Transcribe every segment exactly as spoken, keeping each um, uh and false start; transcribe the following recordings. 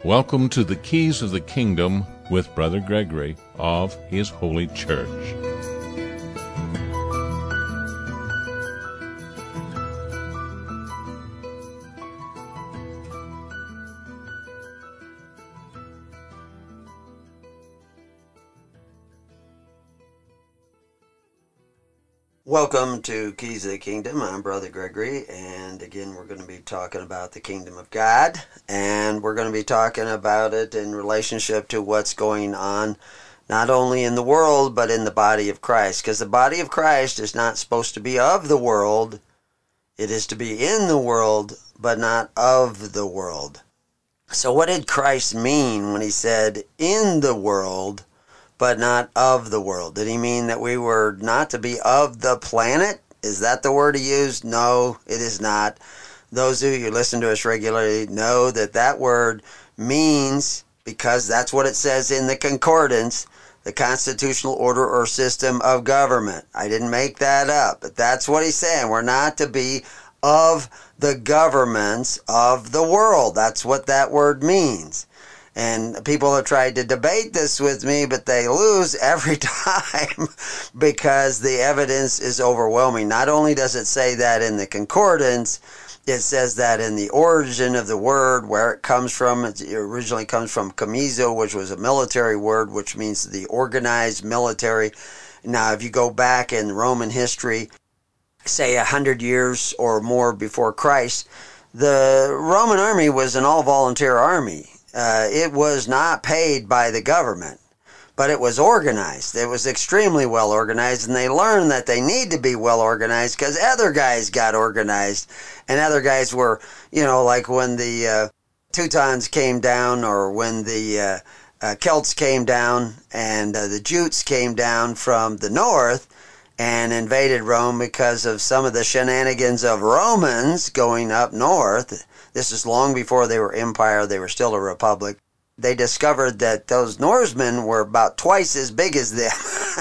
Welcome to the Keys of the Kingdom with Brother Gregory of His Holy Church. Welcome to Keys of the Kingdom. I'm Brother Gregory, and again we're going to be talking about the Kingdom of God, and we're going to be talking about it in relationship to what's going on not only in the world but in the body of Christ, because the body of Christ is not supposed to be of the world. It is to be in the world but not of the world. So what did Christ mean when he said in the world but not of the world? Did he mean that we were not to be of the planet? Is that the word he used? No, it is not. Those of you who listen to us regularly know that that word means, because that's what it says in the concordance, the constitutional order or system of government. I didn't make that up, but that's what he's saying. We're not to be of the governments of the world. That's what that word means. And people have tried to debate this with me, but they lose every time because the evidence is overwhelming. Not only does it say that in the concordance, it says that in the origin of the word, where it comes from. It originally comes from chamizo, which was a military word, which means the organized military. Now, if you go back in Roman history, say a hundred years or more before Christ, the Roman army was an all-volunteer army. Uh, it was not paid by the government, but it was organized. It was extremely well organized, and they learned that they need to be well organized because other guys got organized, and other guys were, you know, like when the uh, Teutons came down, or when the uh, uh, Celts came down, and uh, the Jutes came down from the north and invaded Rome because of some of the shenanigans of Romans going up north. This is long before they were empire. They were still a republic. They discovered that those Norsemen were about twice as big as them.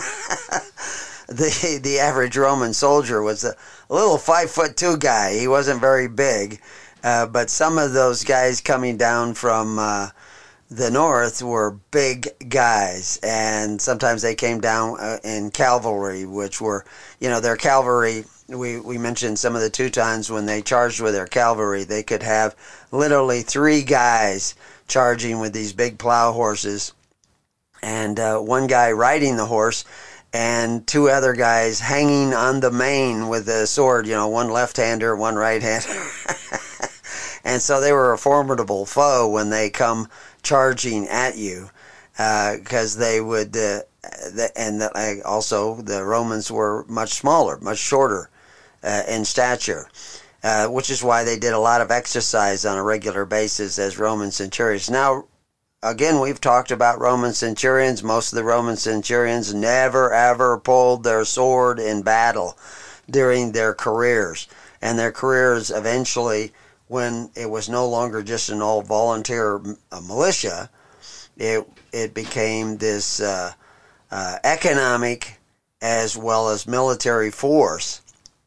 the the average Roman soldier was a, a little five foot two guy. He wasn't very big, uh, but some of those guys coming down from uh, the north were big guys, and sometimes they came down uh, in cavalry, which were, you know, their cavalry. We we mentioned some of the Teutons, when they charged with their cavalry, they could have literally three guys charging with these big plow horses, and uh, one guy riding the horse, and two other guys hanging on the mane with a sword, you know, one left-hander, one right-hander. And so they were a formidable foe when they come charging at you, because uh, they would, uh, and the, also the Romans were much smaller, much shorter uh, in stature, uh, which is why they did a lot of exercise on a regular basis as Roman centurions. Now, again, we've talked about Roman centurions. Most of the Roman centurions never ever pulled their sword in battle during their careers, and their careers eventually, when it was no longer just an all-volunteer uh, militia, it it became this uh, uh, economic as well as military force,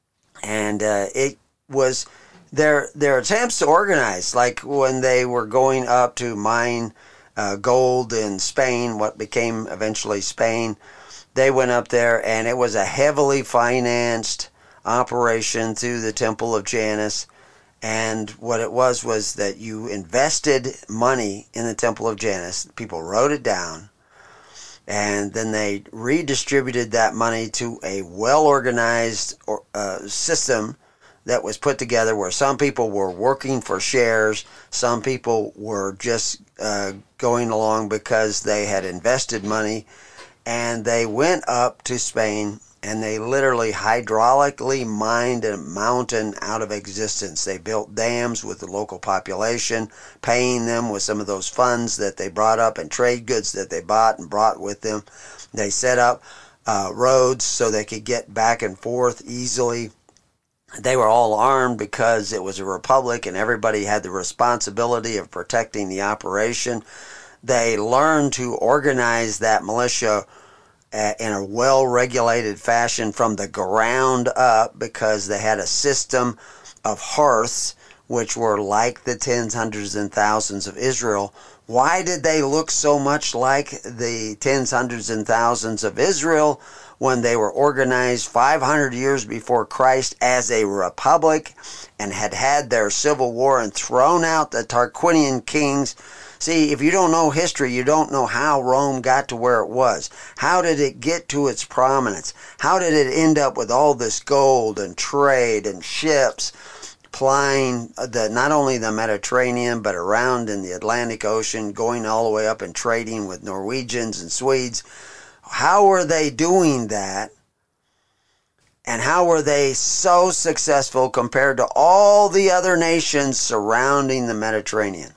and uh, it was their their attempts to organize, like when they were going up to mine uh, gold in Spain, what became eventually Spain. They went up there, and it was a heavily financed operation through the Temple of Janus. And what it was was that you invested money in the Temple of Janus. People wrote it down, and then they redistributed that money to a well-organized uh, system that was put together, where some people were working for shares, some people were just uh, going along because they had invested money, and they went up to Spain, and they literally hydraulically mined a mountain out of existence. They built dams with the local population, paying them with some of those funds that they brought up and trade goods that they bought and brought with them. They set up uh, roads so they could get back and forth easily. They were all armed because it was a republic and everybody had the responsibility of protecting the operation. They learned to organize that militia in a well-regulated fashion from the ground up, because they had a system of hearths, which were like the tens, hundreds, and thousands of Israel, Why did they look so much like the tens, hundreds, and thousands of Israel when they were organized five hundred years before Christ as a republic and had had their civil war and thrown out the Tarquinian kings? See, if you don't know history, you don't know how Rome got to where it was. How did it get to its prominence? How did it end up with all this gold and trade and ships plying the, not only the Mediterranean, but around in the Atlantic Ocean, going all the way up and trading with Norwegians and Swedes? How were they doing that? And how were they so successful compared to all the other nations surrounding the Mediterranean?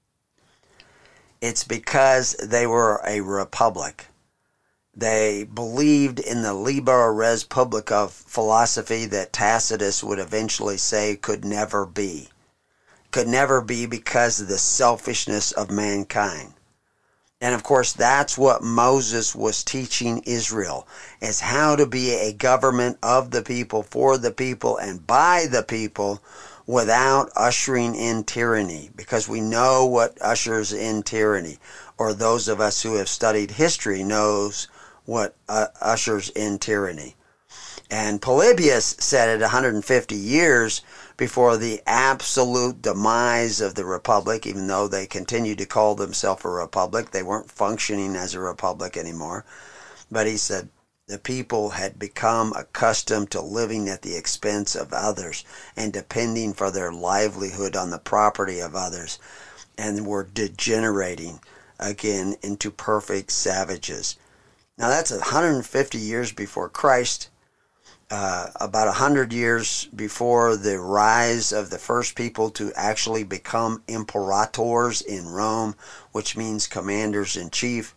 It's because they were a republic. They believed in the Liber Res Publica philosophy that Tacitus would eventually say could never be. Could never be because of the selfishness of mankind. And of course, that's what Moses was teaching Israel, is how to be a government of the people, for the people, and by the people, without ushering in tyranny, because we know what ushers in tyranny, or those of us who have studied history knows what uh, ushers in tyranny. And Polybius said it one hundred fifty years before the absolute demise of the republic, even though they continued to call themselves a republic. They weren't functioning as a republic anymore. But he said, the people had become accustomed to living at the expense of others and depending for their livelihood on the property of others, and were degenerating again into perfect savages. Now that's one hundred fifty years before Christ, uh, about one hundred years before the rise of the first people to actually become imperators in Rome, which means commanders-in-chief.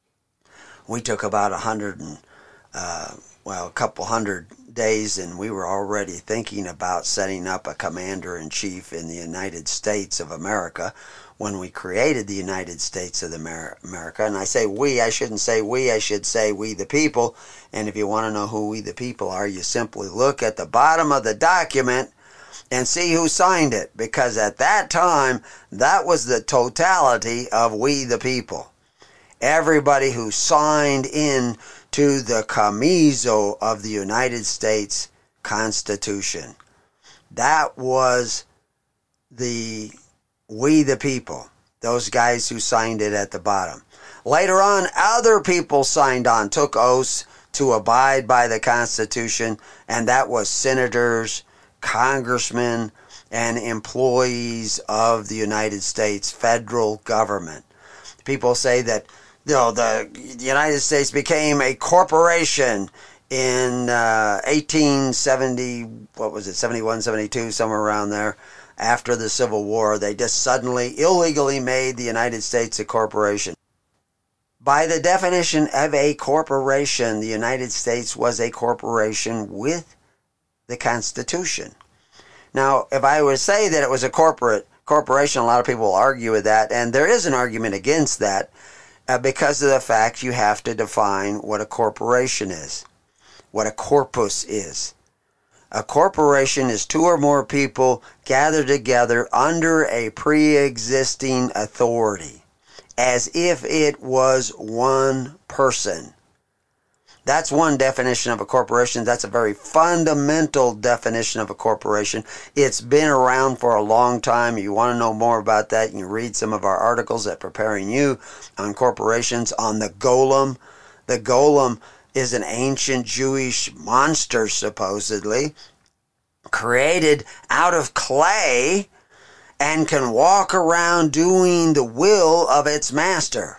We took about one hundred and Uh, well, a couple hundred days, and we were already thinking about setting up a commander-in-chief in the United States of America when we created the United States of America. And I say we, I shouldn't say we, I should say we the people. And if you want to know who we the people are, you simply look at the bottom of the document and see who signed it, because at that time, that was the totality of we the people. Everybody who signed in to the Camiso of the United States Constitution. That was the we the people, those guys who signed it at the bottom. Later on, other people signed on, took oaths to abide by the Constitution, and that was senators, congressmen, and employees of the United States federal government. People say that You know, the United States became a corporation in uh, eighteen seventy, what was it, seventy-one, seventy-two, somewhere around there, after the Civil War. They just suddenly, illegally made the United States a corporation. By the definition of a corporation, the United States was a corporation with the Constitution. Now, if I would say that it was a corporate corporation, a lot of people will argue with that, and there is an argument against that, Uh, because of the fact you have to define what a corporation is, what a corpus is. A corporation is two or more people gathered together under a pre-existing authority, as if it was one person. That's one definition of a corporation. That's a very fundamental definition of a corporation. It's been around for a long time. You want to know more about that, you can read some of our articles at Preparing You on corporations, on the golem. The golem is an ancient Jewish monster, supposedly, created out of clay and can walk around doing the will of its master.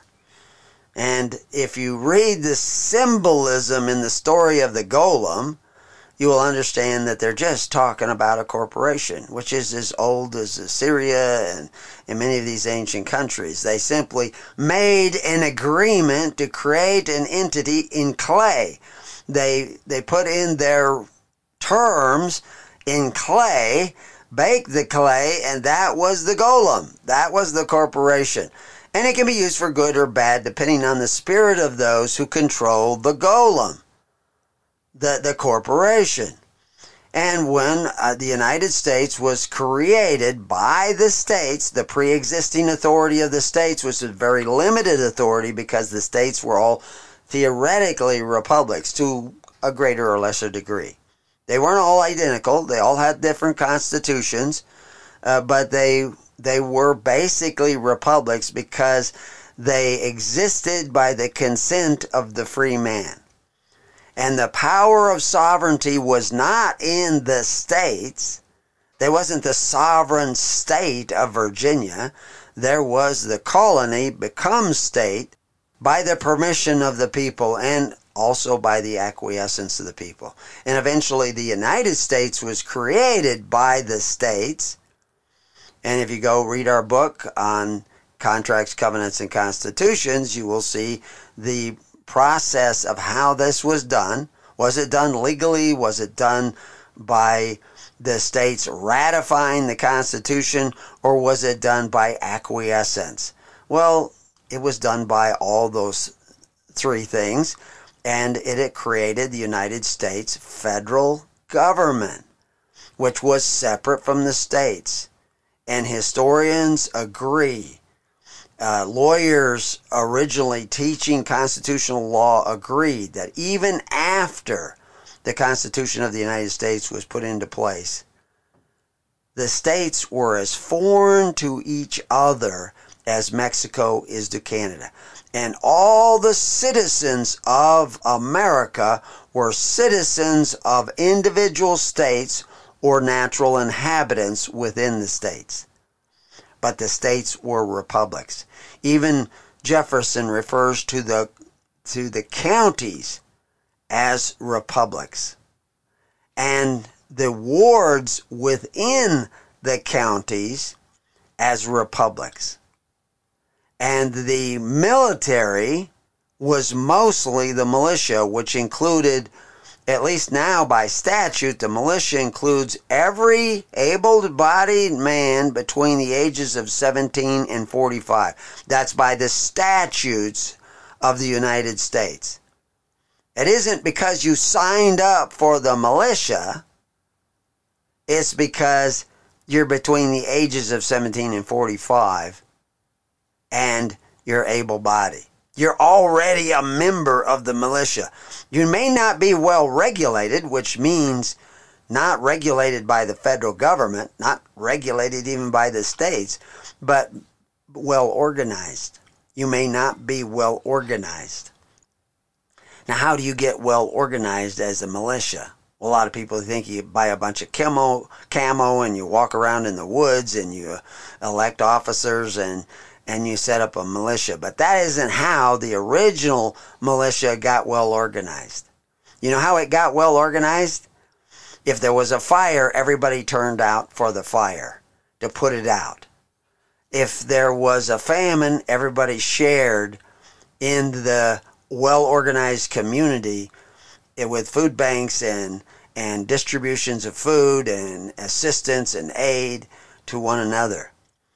And if you read the symbolism in the story of the golem, you will understand that they're just talking about a corporation, which is as old as Assyria and in many of these ancient countries. They simply made an agreement to create an entity in clay. They, they put in their terms in clay, baked the clay, and that was the golem. That was the corporation. And it can be used for good or bad, depending on the spirit of those who control the golem, the, the corporation. And when uh, the United States was created by the states, the pre-existing authority of the states was a very limited authority because the states were all theoretically republics to a greater or lesser degree. They weren't all identical. They all had different constitutions, uh, but they they were basically republics because they existed by the consent of the free man. And the power of sovereignty was not in the states. There wasn't the sovereign state of Virginia. There was the colony become state by the permission of the people and also by the acquiescence of the people. And eventually the United States was created by the states. And if you go read our book on contracts, covenants, and constitutions, you will see the process of how this was done. Was it done legally? Was it done by the states ratifying the Constitution? Or was it done by acquiescence? Well, it was done by all those three things, and it, it created the United States federal government, which was separate from the states. And historians agree. Uh, lawyers originally teaching constitutional law agreed that even after the Constitution of the United States was put into place, the states were as foreign to each other as Mexico is to Canada. And all the citizens of America were citizens of individual states or natural inhabitants within the states. But the states were republics. Even Jefferson refers to the to the counties as republics, and the wards within the counties as republics. And the military was mostly the militia, which included, at least now by statute, the militia includes every able-bodied man between the ages of seventeen and forty-five. That's by the statutes of the United States. It isn't because you signed up for the militia. It's because you're between the ages of seventeen and forty-five and you're able-bodied. You're already a member of the militia. You may not be well regulated, which means not regulated by the federal government, not regulated even by the states, but well organized. You may not be well organized. Now, how do you get well organized as a militia? Well, a lot of people think you buy a bunch of camo, camo and you walk around in the woods and you elect officers and and you set up a militia. But that isn't how the original militia got well organized. You know how it got well organized? If there was a fire, everybody turned out for the fire to put it out. If there was a famine, everybody shared in the well-organized community with food banks and, and distributions of food and assistance and aid to one another.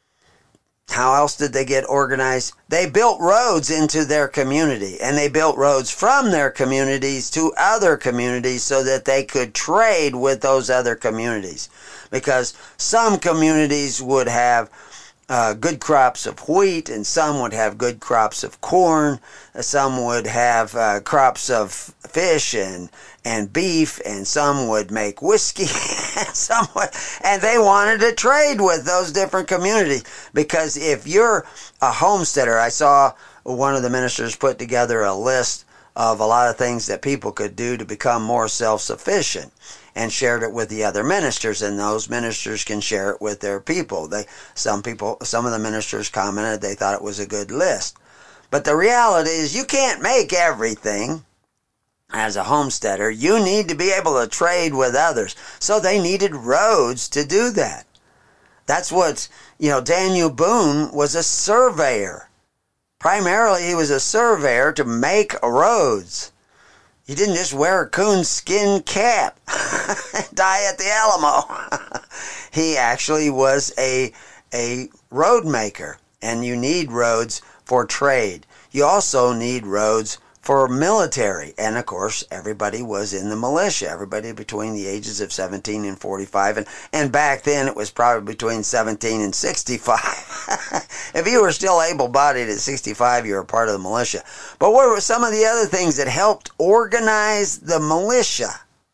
How else did they get organized? They built roads into their community, and they built roads from their communities to other communities so that they could trade with those other communities. Because some communities would have uh, good crops of wheat, and some would have good crops of corn, some would have uh, crops of fish and and beef, and some would make whiskey, and some would, and they wanted to trade with those different communities. Because if you're a homesteader, I saw one of the ministers put together a list of a lot of things that people could do to become more self-sufficient, and shared it with the other ministers, and those ministers can share it with their people. They, some people, some of the ministers commented they thought it was a good list. But the reality is you can't make everything. As a homesteader, you need to be able to trade with others. So they needed roads to do that. That's what, you know, Daniel Boone was a surveyor. Primarily, he was a surveyor to make roads. He didn't just wear a coonskin cap and die at the Alamo. He actually was a, a road maker. And you need roads for trade. You also need roads for military. And of course, everybody was in the militia, everybody between the ages of seventeen and forty-five. And, and back then it was probably between seventeen and sixty-five. If you were still able-bodied at sixty-five, you were part of the militia. But what were some of the other things that helped organize the militia?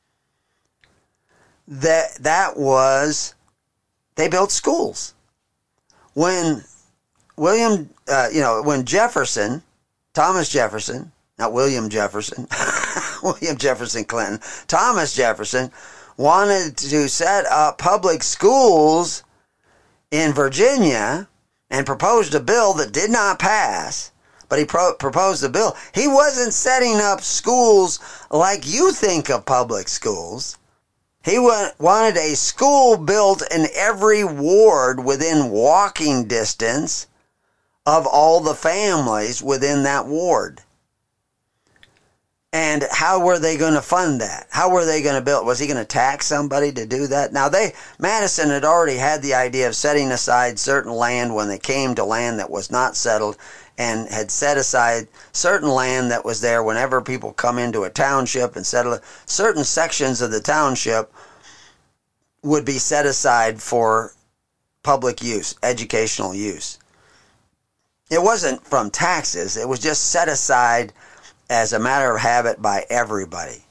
That, that was, they built schools. When William, uh, you know, when Jefferson, Thomas Jefferson, not William Jefferson, William Jefferson Clinton, Thomas Jefferson wanted to set up public schools in Virginia and proposed a bill that did not pass, but he pro- proposed a bill. He wasn't setting up schools like you think of public schools. He wa- wanted a school built in every ward within walking distance of all the families within that ward. And how were they going to fund that? How were they going to build? Was he going to tax somebody to do that? Now, they Madison had already had the idea of setting aside certain land when they came to land that was not settled, and had set aside certain land that was there whenever people come into a township and settle it. Certain sections of the township would be set aside for public use, educational use. It wasn't from taxes. It was just set aside as a matter of habit by everybody.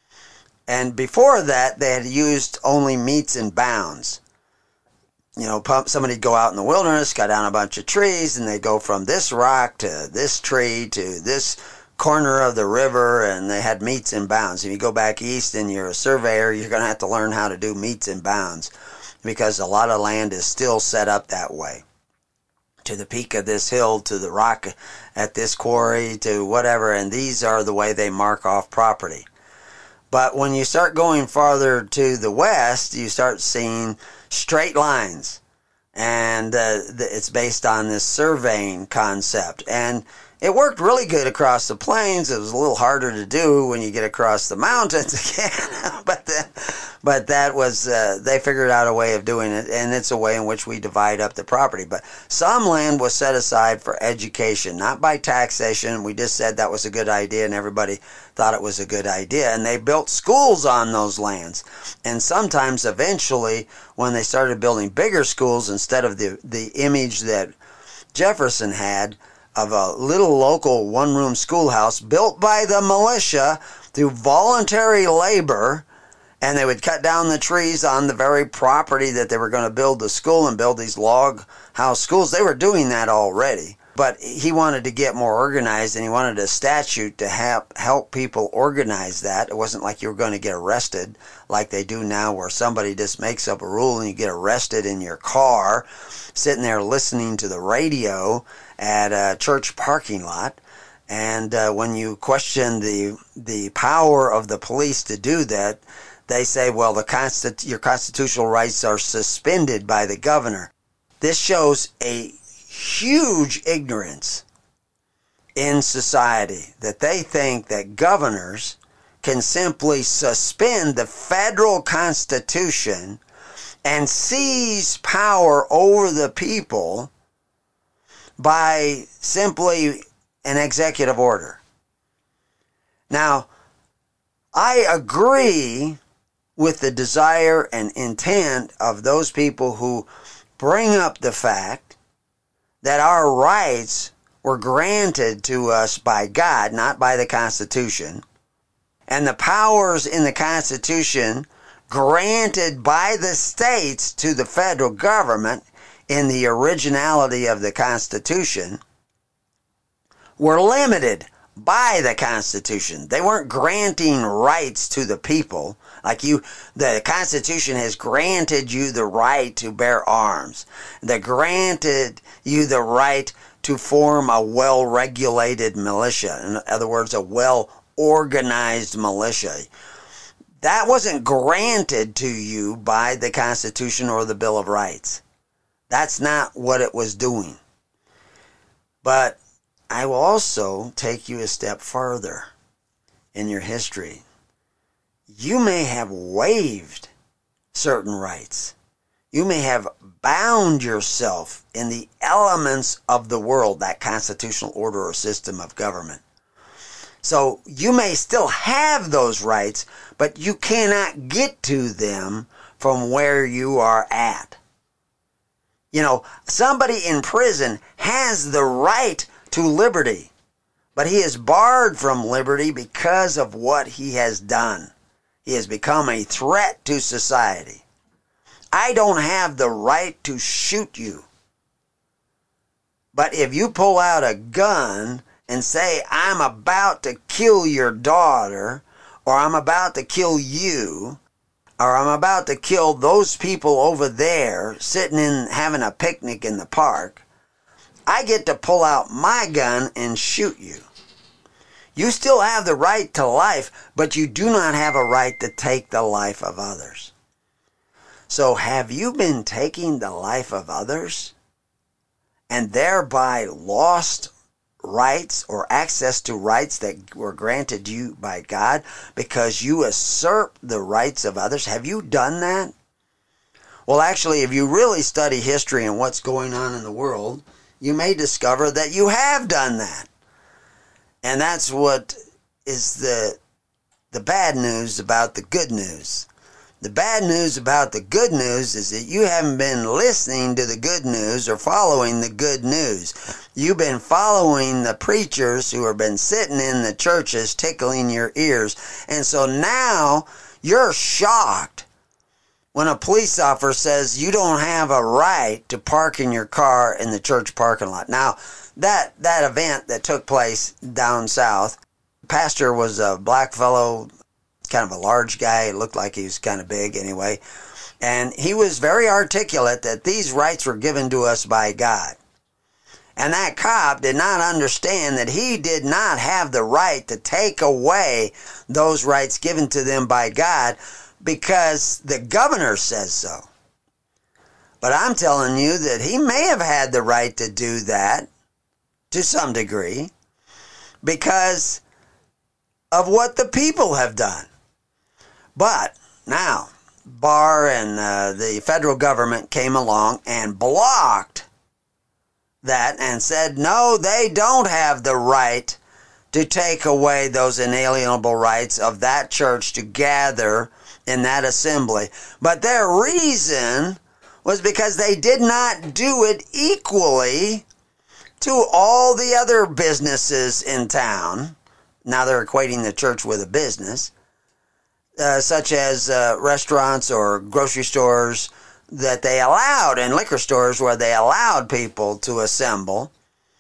And before that, they had used only metes and bounds. You know, somebody'd go out in the wilderness, cut down a bunch of trees, and they'd go from this rock to this tree to this corner of the river, and they had metes and bounds. If you go back east and you're a surveyor, you're going to have to learn how to do metes and bounds, because a lot of land is still set up that way. To the peak of this hill, to the rock at this quarry, to whatever, and these are the way they mark off property. But when you start going farther to the west, you start seeing straight lines, and uh, it's based on this surveying concept. And it worked really good across the plains. It was a little harder to do when you get across the mountains again, but the, but that was, uh, they figured out a way of doing it, and it's a way in which we divide up the property. But some land was set aside for education, not by taxation. We just said that was a good idea, and everybody thought it was a good idea, and they built schools on those lands. And sometimes, eventually, when they started building bigger schools, instead of the, the image that Jefferson had of a little local one-room schoolhouse built by the militia through voluntary labor, and they would cut down the trees on the very property that they were going to build the school and build these log house schools. They were doing that already, but he wanted to get more organized, and he wanted a statute to help help people organize that. It wasn't like you were going to get arrested like they do now, where somebody just makes up a rule and you get arrested in your car sitting there listening to the radio at a church parking lot. And uh, when you question the the power of the police to do that, they say, well, the constit- your constitutional rights are suspended by the governor. This shows a huge ignorance in society, that they think that governors can simply suspend the federal constitution and seize power over the people by simply an executive order. Now, I agree with the desire and intent of those people who bring up the fact that our rights were granted to us by God, not by the Constitution, and the powers in the Constitution granted by the states to the federal government in the originality of the Constitution were limited by the Constitution. They weren't granting rights to the people. Like you, the Constitution has granted you the right to bear arms. They granted you the right to form a well-regulated militia. In other words, a well-organized militia. That wasn't granted to you by the Constitution or the Bill of Rights. That's not what it was doing. But I will also take you a step further in your history. You may have waived certain rights. You may have bound yourself in the elements of the world, that constitutional order or system of government. So you may still have those rights, but you cannot get to them from where you are at. You know, somebody in prison has the right to liberty, but he is barred from liberty because of what he has done. He has become a threat to society. I don't have the right to shoot you. But if you pull out a gun and say, I'm about to kill your daughter, or I'm about to kill you, or I'm about to kill those people over there sitting in having a picnic in the park, I get to pull out my gun and shoot you. You still have the right to life, but you do not have a right to take the life of others. So have you been taking the life of others and thereby lost rights or access to rights that were granted you by God because you usurp the rights of others? Have you done that? Well, actually, if you really study history and what's going on in the world, you may discover that you have done that. And that's what is the the bad news about the good news. The bad news about the good news is that you haven't been listening to the good news or following the good news. You've been following the preachers who have been sitting in the churches tickling your ears. And so now you're shocked when a police officer says you don't have a right to park in your car in the church parking lot. Now, that, that event that took place down south, the pastor was a black fellow, kind of a large guy. It looked like he was kind of big anyway. And he was very articulate that these rights were given to us by God. And that cop did not understand that he did not have the right to take away those rights given to them by God because the governor says so. But I'm telling you that he may have had the right to do that to some degree because of what the people have done. But now, Barr and uh, the federal government came along and blocked that and said, no, they don't have the right to take away those inalienable rights of that church to gather in that assembly. But their reason was because they did not do it equally to all the other businesses in town. Now they're equating the church with a business. Uh, such as uh, restaurants or grocery stores that they allowed, and liquor stores where they allowed people to assemble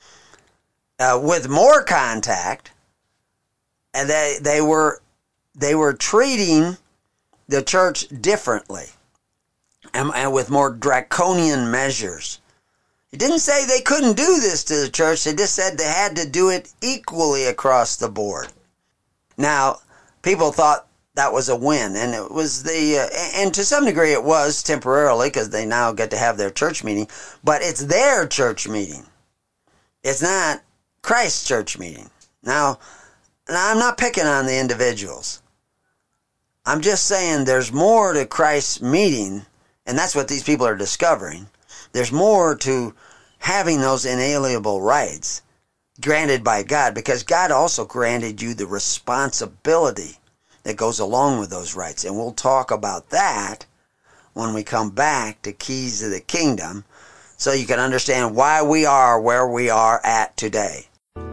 uh, with more contact, and they they were they were treating the church differently and, and with more draconian measures. It didn't say they couldn't do this to the church. They just said they had to do it equally across the board. Now, people thought that was a win, and it was the, uh, and to some degree it was temporarily because they now get to have their church meeting, but it's their church meeting. It's not Christ's church meeting. Now, now, I'm not picking on the individuals. I'm just saying there's more to Christ's meeting, and that's what these people are discovering. There's more to having those inalienable rights granted by God, because God also granted you the responsibility that goes along with those rights. And we'll talk about that when we come back to Keys of the Kingdom, so you can understand why we are where we are at today.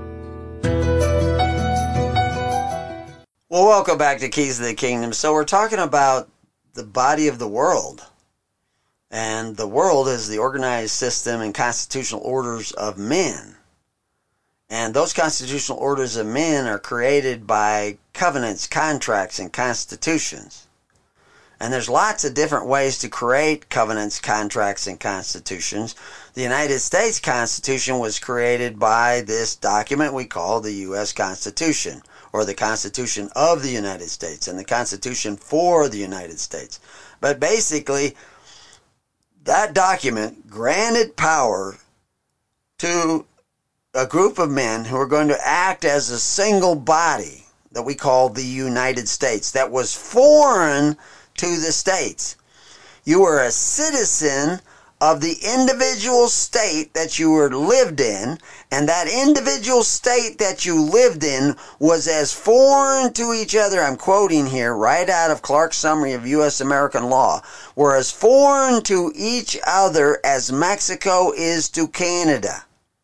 Well, welcome back to Keys of the Kingdom. So we're talking about the body of the world. And the world is the organized system and constitutional orders of men. And those constitutional orders of men are created by covenants, contracts, and constitutions. And there's lots of different ways to create covenants, contracts, and constitutions. The United States Constitution was created by this document we call the U S Constitution, or the Constitution of the United States, and the Constitution for the United States. But basically, that document granted power to a group of men who are going to act as a single body that we call the United States, that was foreign to the states. You were a citizen of the individual state that you were lived in, and that individual state that you lived in was as foreign to each other, I'm quoting here right out of Clark's Summary of U S American Law, were as foreign to each other as Mexico is to Canada.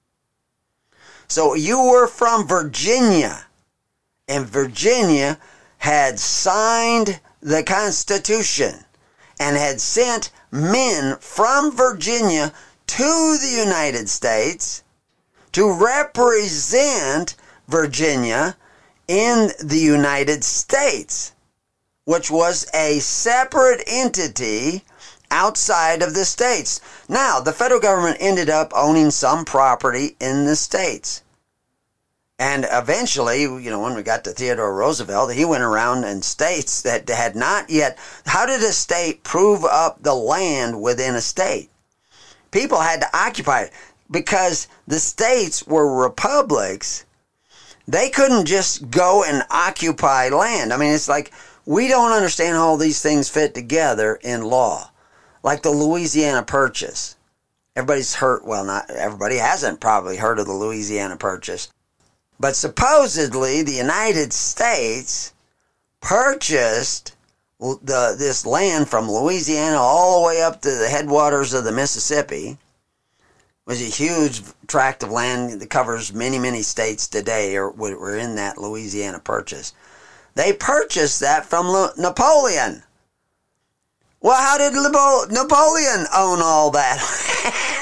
So you were from Virginia, and Virginia had signed the Constitution and had sent men from Virginia to the United States to represent Virginia in the United States, which was a separate entity outside of the states. Now, the federal government ended up owning some property in the states. And eventually, you know, when we got to Theodore Roosevelt, he went around in states that had not yet... How did a state prove up the land within a state? People had to occupy it because the states were republics. They couldn't just go and occupy land. I mean, it's like we don't understand how all these things fit together in law. Like the Louisiana Purchase. Everybody's heard, well, not everybody hasn't probably heard of the Louisiana Purchase. But supposedly the United States purchased the this land from Louisiana all the way up to the headwaters of the Mississippi. It was a huge tract of land that covers many, many states today or were in that Louisiana Purchase. They purchased that from Napoleon. Well, how did Napoleon own all that?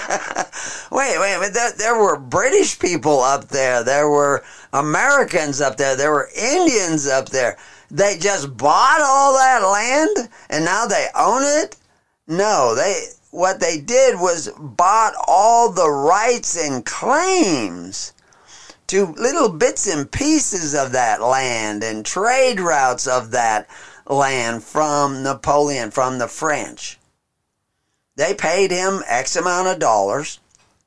wait, wait, wait. There, there were British people up there. There were Americans up there. There were Indians up there. They just bought all that land and now they own it? No, they what they did was bought all the rights and claims to little bits and pieces of that land and trade routes of that land from Napoleon, from the French. They paid him X amount of dollars,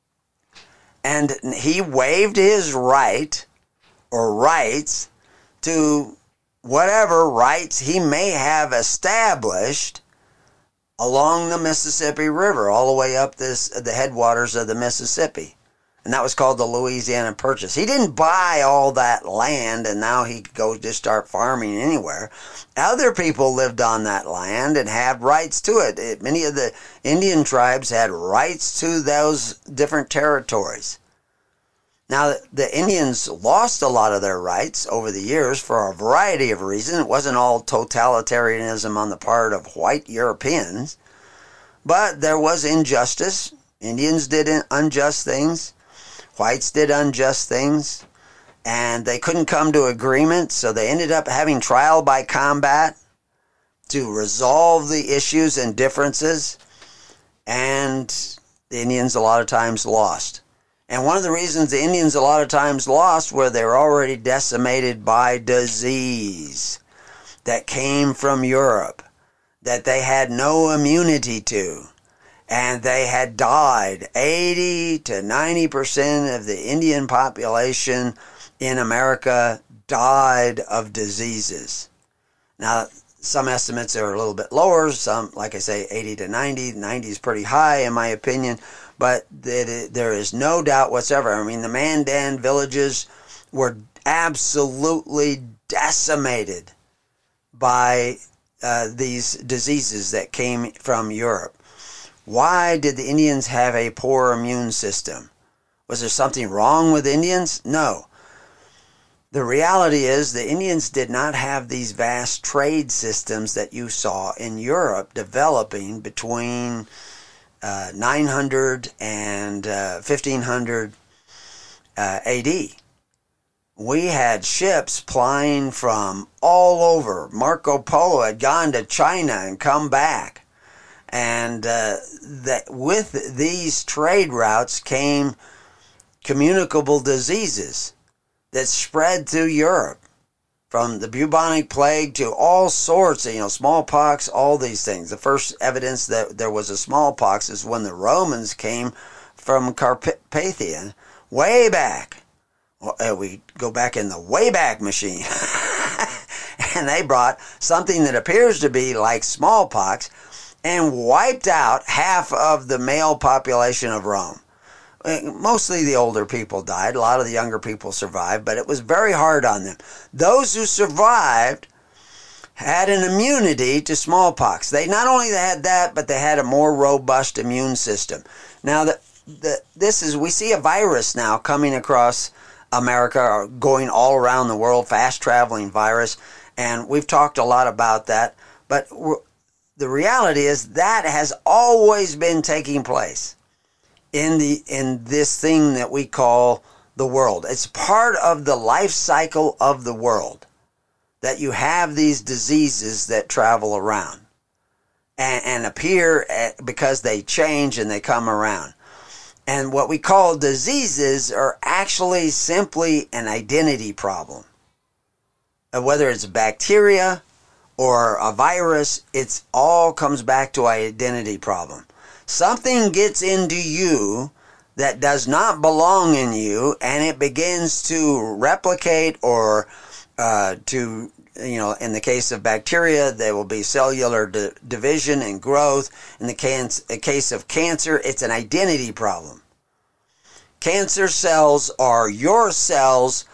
and he waived his right or rights to whatever rights he may have established along the Mississippi River, all the way up this the headwaters of the Mississippi. And that was called the Louisiana Purchase. He didn't buy all that land and now he could go just start farming anywhere. Other people lived on that land and had rights to it. it. Many of the Indian tribes had rights to those different territories. Now, the Indians lost a lot of their rights over the years for a variety of reasons. It wasn't all totalitarianism on the part of white Europeans, but there was injustice. Indians did unjust things. Whites did unjust things, and they couldn't come to agreement, so they ended up having trial by combat to resolve the issues and differences, and the Indians a lot of times lost. And one of the reasons the Indians a lot of times lost were they were already decimated by disease that came from Europe, that they had no immunity to. And they had died. eighty to ninety percent of the Indian population in America died of diseases. Now, some estimates are a little bit lower. Some, like I say, eighty to ninety. ninety is pretty high in my opinion. But there is no doubt whatsoever. I mean, the Mandan villages were absolutely decimated by uh, these diseases that came from Europe. Why did the Indians have a poor immune system? Was there something wrong with Indians? No. The reality is the Indians did not have these vast trade systems that you saw in Europe developing between uh, nine hundred and uh, fifteen hundred uh, A D. We had ships plying from all over. Marco Polo had gone to China and come back. And uh, that with these trade routes came communicable diseases that spread through Europe, from the bubonic plague to all sorts of, you know, smallpox, all these things. The first evidence that there was a smallpox is when the Romans came from Carpathia, way back. Well, we go back in the Wayback Machine. And they brought something that appears to be like smallpox. and wiped out half of the male population of Rome. Mostly the older people died. A lot of the younger people survived, but it was very hard on them. Those who survived had an immunity to smallpox. They not only had that, but they had a more robust immune system. Now, the, the, this is we see a virus now coming across America, or going all around the world, fast-traveling virus, and we've talked a lot about that. But the reality is that has always been taking place in the in this thing that we call the world. It's part of the life cycle of the world that you have these diseases that travel around and, and appear at, because they change and they come around. And what we call diseases are actually simply an identity problem. Whether it's a bacteria or a virus, it's all comes back to an identity problem. Something gets into you that does not belong in you, and it begins to replicate or uh, to, you know, in the case of bacteria, there will be cellular di- division and growth. In the can- case of cancer, it's an identity problem. Cancer cells are your cells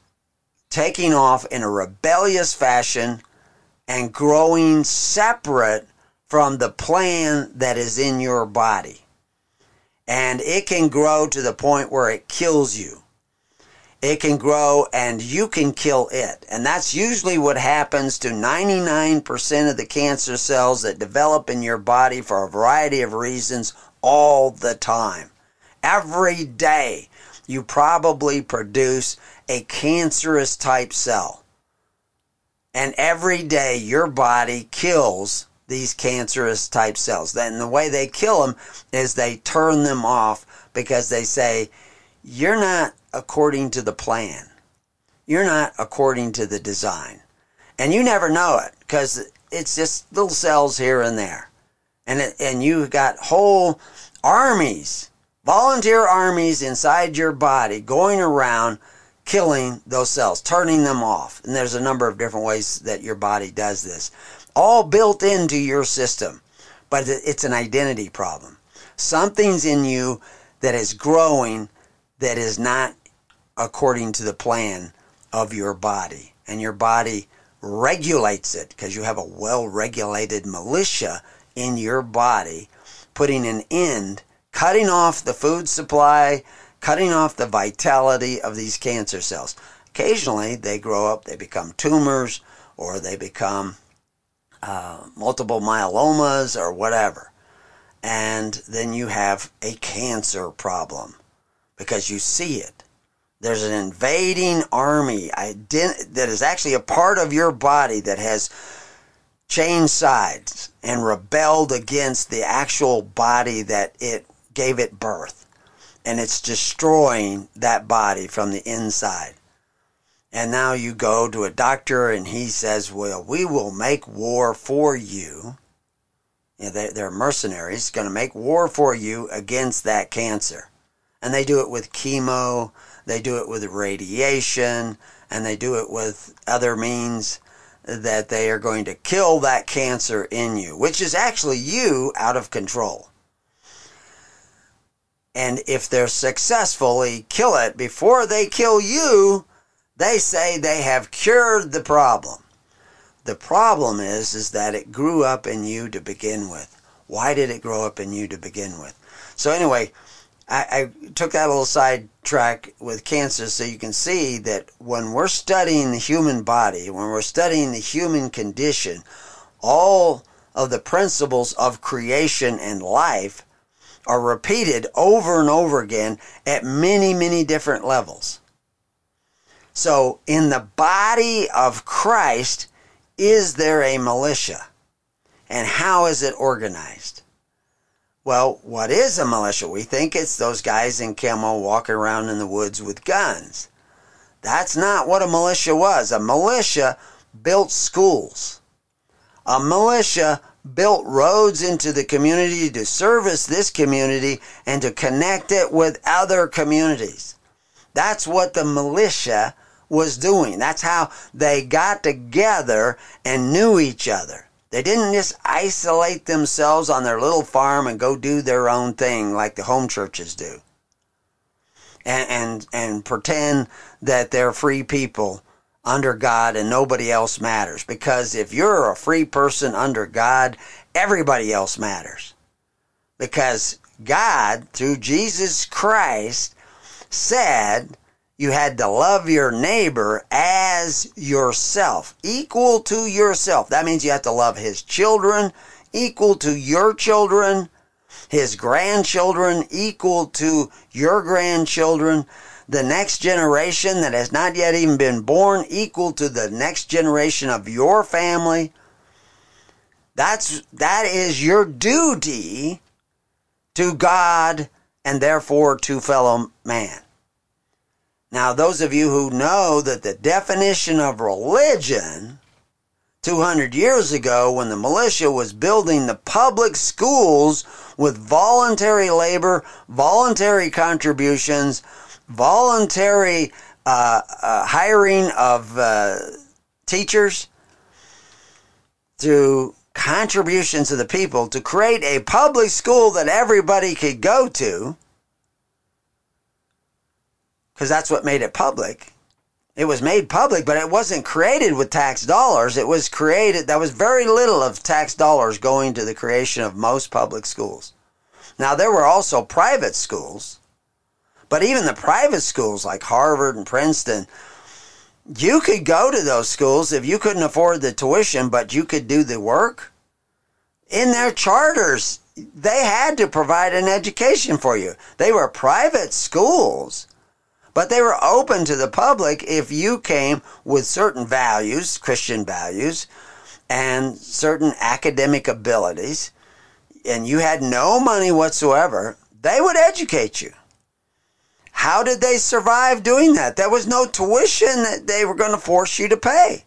taking off in a rebellious fashion and growing separate from the plan that is in your body. And it can grow to the point where it kills you. It can grow and you can kill it. And that's usually what happens to ninety-nine percent of the cancer cells that develop in your body for a variety of reasons all the time. Every day you probably produce a cancerous type cell. And every day your body kills these cancerous type cells. Then the way they kill them is they turn them off because they say, you're not according to the plan. You're not according to the design. And you never know it because it's just little cells here and there. And it, and you've got whole armies, volunteer armies inside your body going around killing those cells, turning them off. And there's a number of different ways that your body does this. All built into your system, but it's an identity problem. Something's in you that is growing that is not according to the plan of your body. And your body regulates it because you have a well-regulated militia in your body, putting an end, cutting off the food supply, cutting off the vitality of these cancer cells. Occasionally, they grow up, they become tumors, or they become uh, multiple myelomas or whatever. And then you have a cancer problem because you see it. There's an invading army ident- that is actually a part of your body that has changed sides and rebelled against the actual body that it gave it birth. And it's destroying that body from the inside. And now you go to a doctor and he says, well, we will make war for you. You know, they, they're mercenaries, going to make war for you against that cancer. And they do it with chemo, they do it with radiation, and they do it with other means that they are going to kill that cancer in you, which is actually you out of control. And if they're successfully kill it before they kill you, they say they have cured the problem. The problem is, is that it grew up in you to begin with. Why did it grow up in you to begin with? So anyway, I, I took that little sidetrack with cancer so you can see that when we're studying the human body, when we're studying the human condition, all of the principles of creation and life are repeated over and over again at many, many different levels. So in the body of Christ, is there a militia? And how is it organized? Well, what is a militia? We think it's those guys in camo walking around in the woods with guns. That's not what a militia was. A militia built schools. A militia built roads into the community to service this community and to connect it with other communities. That's what the militia was doing. That's how they got together and knew each other. They didn't just isolate themselves on their little farm and go do their own thing like the home churches do. And, and, and pretend that they're free people under God and nobody else matters. Because if you're a free person under God, everybody else matters. Because God, through Jesus Christ, said you had to love your neighbor as yourself, equal to yourself. That means you have to love his children, equal to your children, his grandchildren, equal to your grandchildren, the next generation that has not yet even been born, equal to the next generation of your family. That's, that is your duty to God and therefore to fellow man. Now, those of you who know that the definition of religion two hundred years ago, when the militia was building the public schools with voluntary labor, voluntary contributions, voluntary uh, uh, hiring of uh, teachers through contributions of the people to create a public school that everybody could go to, because that's what made it public. It was made public, but it wasn't created with tax dollars. It was created, there was very little of tax dollars going to the creation of most public schools. Now, there were also private schools, but even the private schools like Harvard and Princeton, you could go to those schools if you couldn't afford the tuition, but you could do the work. In their charters, they had to provide an education for you. They were private schools, but they were open to the public if you came with certain values, Christian values, and certain academic abilities, and you had no money whatsoever. They would educate you. How did they survive doing that? There was no tuition that they were going to force you to pay.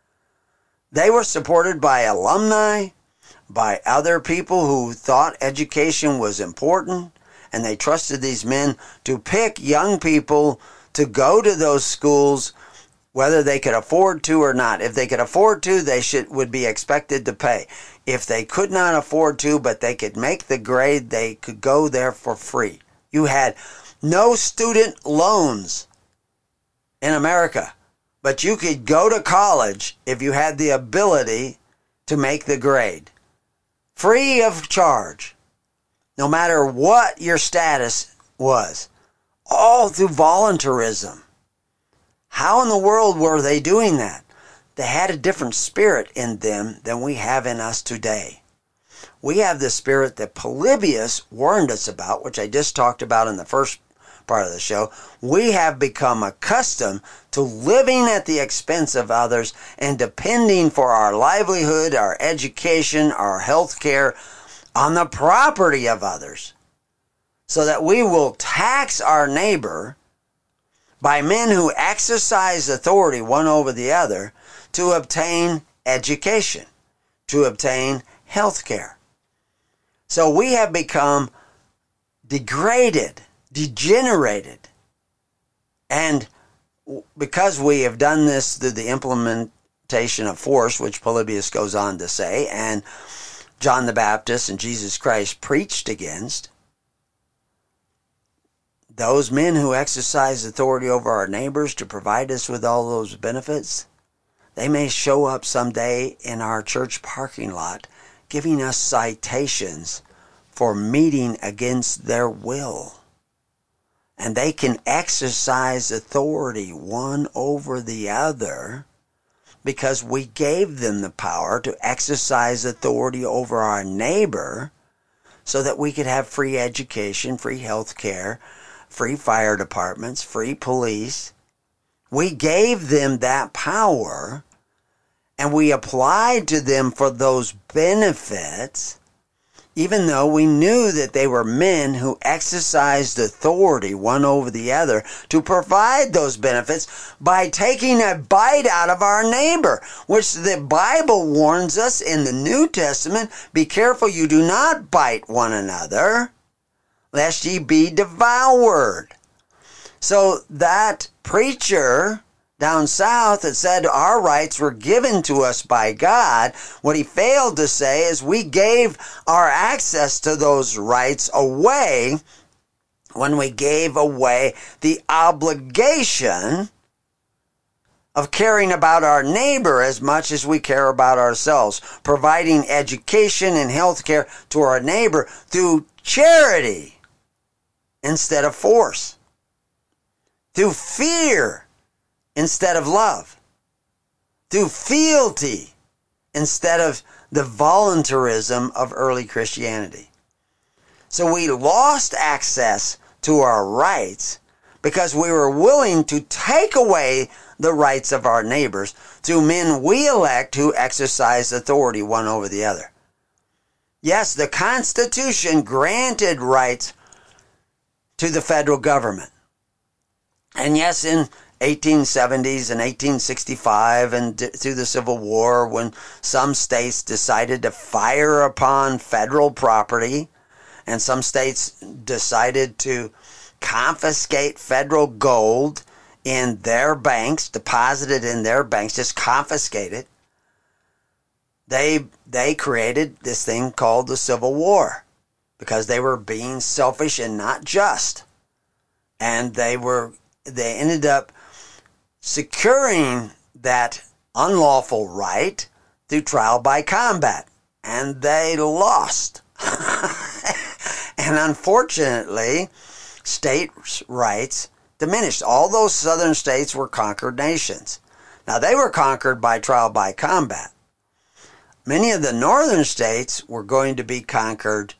They were supported by alumni, by other people who thought education was important, and they trusted these men to pick young people to go to those schools, whether they could afford to or not. If they could afford to, they should would be expected to pay. If they could not afford to, but they could make the grade, they could go there for free. You had no student loans in America, but you could go to college if you had the ability to make the grade. Free of charge, no matter what your status was, all through voluntarism. How in the world were they doing that? They had a different spirit in them than we have in us today. We have the spirit that Polybius warned us about, which I just talked about in the first part of the show. We have become accustomed to living at the expense of others and depending for our livelihood, our education, our health care on the property of others, so that we will tax our neighbor by men who exercise authority one over the other to obtain education, to obtain health care. So we have become degraded, degenerated, and because we have done this through the implementation of force, which Polybius goes on to say, and John the Baptist and Jesus Christ preached against, those men who exercise authority over our neighbors to provide us with all those benefits, they may show up someday in our church parking lot giving us citations for meeting against their will. And they can exercise authority one over the other because we gave them the power to exercise authority over our neighbor so that we could have free education, free health care, free fire departments, free police. We gave them that power and we applied to them for those benefits, even though we knew that they were men who exercised authority one over the other to provide those benefits by taking a bite out of our neighbor, which the Bible warns us in the New Testament, be careful you do not bite one another, lest ye be devoured. So that preacher Down south, it said our rights were given to us by God. What he failed to say is we gave our access to those rights away when we gave away the obligation of caring about our neighbor as much as we care about ourselves, providing education and health care to our neighbor through charity instead of force, through fear instead of love, through fealty instead of the voluntarism of early Christianity. So we lost access to our rights because we were willing to take away the rights of our neighbors through men we elect who exercise authority one over the other. Yes, the Constitution granted rights to the federal government. And yes, in eighteen seventies and eighteen sixty-five and through the Civil War, when some states decided to fire upon federal property, and some states decided to confiscate federal gold in their banks, deposit it in their banks, just confiscate it, they, they created this thing called the Civil War because they were being selfish and not just. And they were, they ended up securing that unlawful right through trial by combat. And they lost. And unfortunately, states' rights diminished. All those southern states were conquered nations. Now, they were conquered by trial by combat. Many of the northern states were going to be conquered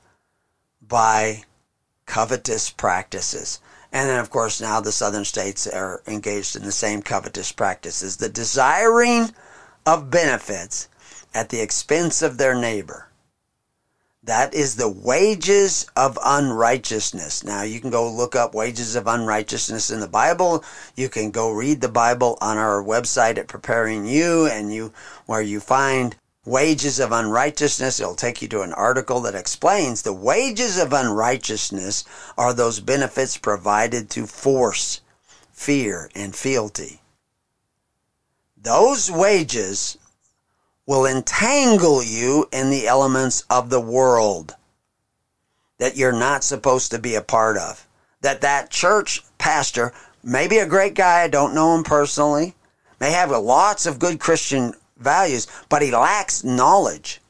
by covetous practices. And then, of course, now the southern states are engaged in the same covetous practices. The desiring of benefits at the expense of their neighbor. That is the wages of unrighteousness. Now, you can go look up wages of unrighteousness in the Bible. You can go read the Bible on our website at Preparing You, and you where you find wages of unrighteousness. It'll take you to an article that explains the wages of unrighteousness are those benefits provided to force, fear, and fealty. Those wages will entangle you in the elements of the world that you're not supposed to be a part of. That that church pastor may be a great guy, I don't know him personally, may have lots of good Christian values, but he lacks knowledge.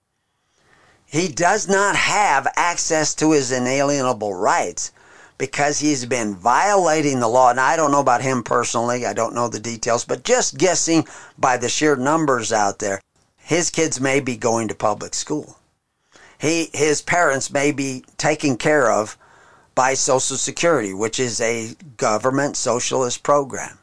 He does not have access to his inalienable rights because he's been violating the law. And I don't know about him personally, I don't know the details, but just guessing by the sheer numbers out there, his kids may be going to public school. He, his parents may be taken care of by Social Security, which is a government socialist program.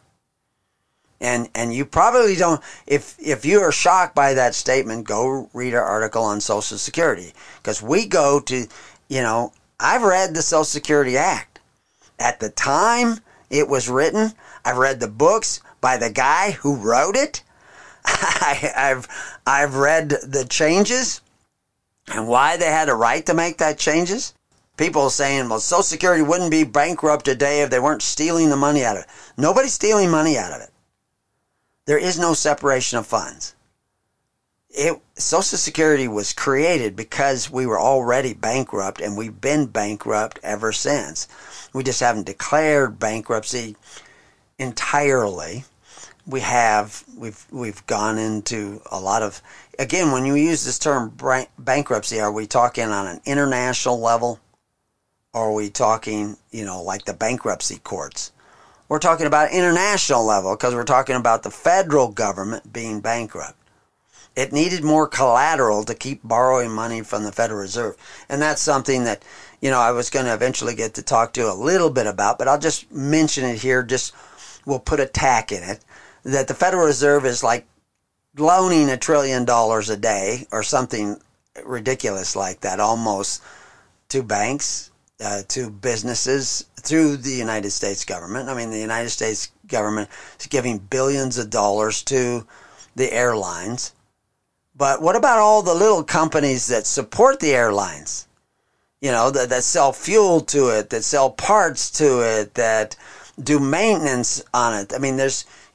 And and you probably don't, if if you are shocked by that statement, go read our article on Social Security. Because we go to, you know, I've read the Social Security Act. At the time it was written, I've read the books by the guy who wrote it. I, I've I've read the changes and why they had a right to make that changes. People saying, well, Social Security wouldn't be bankrupt today if they weren't stealing the money out of it. Nobody's stealing money out of it. There is no separation of funds. It, Social Security was created because we were already bankrupt, and we've been bankrupt ever since. We just haven't declared bankruptcy entirely. We have, we've, we've gone into a lot of, again, when you use this term bankruptcy, are we talking on an international level? Or are we talking, you know, like the bankruptcy courts? We're talking about international level because we're talking about the federal government being bankrupt. It needed more collateral to keep borrowing money from the Federal Reserve. And that's something that, you know, I was going to eventually get to talk to a little bit about, but I'll just mention it here. Just, we'll put a tack in it. That the Federal Reserve is like loaning a trillion dollars a day or something ridiculous like that almost to banks, uh, to businesses, through the United States government. I mean, the United States government is giving billions of dollars to the airlines. But what about all the little companies that support the airlines? You know, that, that sell fuel to it, that sell parts to it, that do maintenance on it. I mean, there's,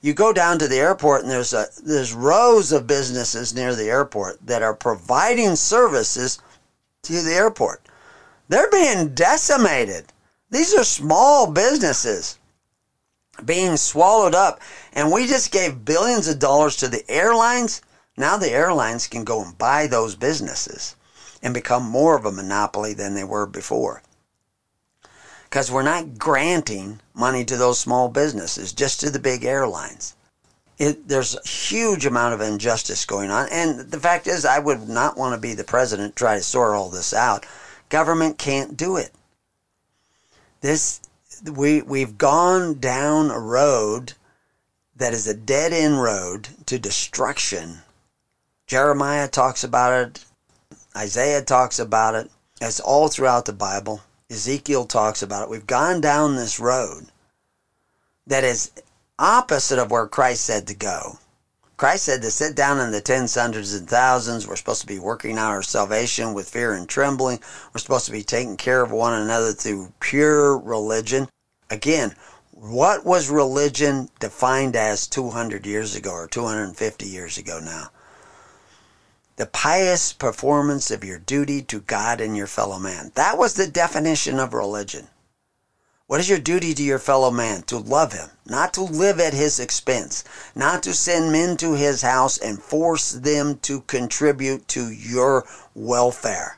You go down to the airport and there's a there's rows of businesses near the airport that are providing services to the airport. They're being decimated. These are small businesses being swallowed up. And we just gave billions of dollars to the airlines. Now the airlines can go and buy those businesses and become more of a monopoly than they were before. Because we're not granting money to those small businesses, just to the big airlines. It, there's a huge amount of injustice going on. And the fact is, I would not want to be the president, try to sort all this out. Government can't do it. This we we've gone down a road that is a dead-end road to destruction. Jeremiah talks about it. Isaiah talks about it. It's all throughout the Bible. Ezekiel talks about it. We've gone down this road that is opposite of where Christ said to go. Christ said to sit down in the tens, hundreds, and thousands. We're supposed to be working out our salvation with fear and trembling. We're supposed to be taking care of one another through pure religion. Again, what was religion defined as two hundred years ago or two hundred fifty years ago now? The pious performance of your duty to God and your fellow man. That was the definition of religion. What is your duty to your fellow man? To love him, not to live at his expense, not to send men to his house and force them to contribute to your welfare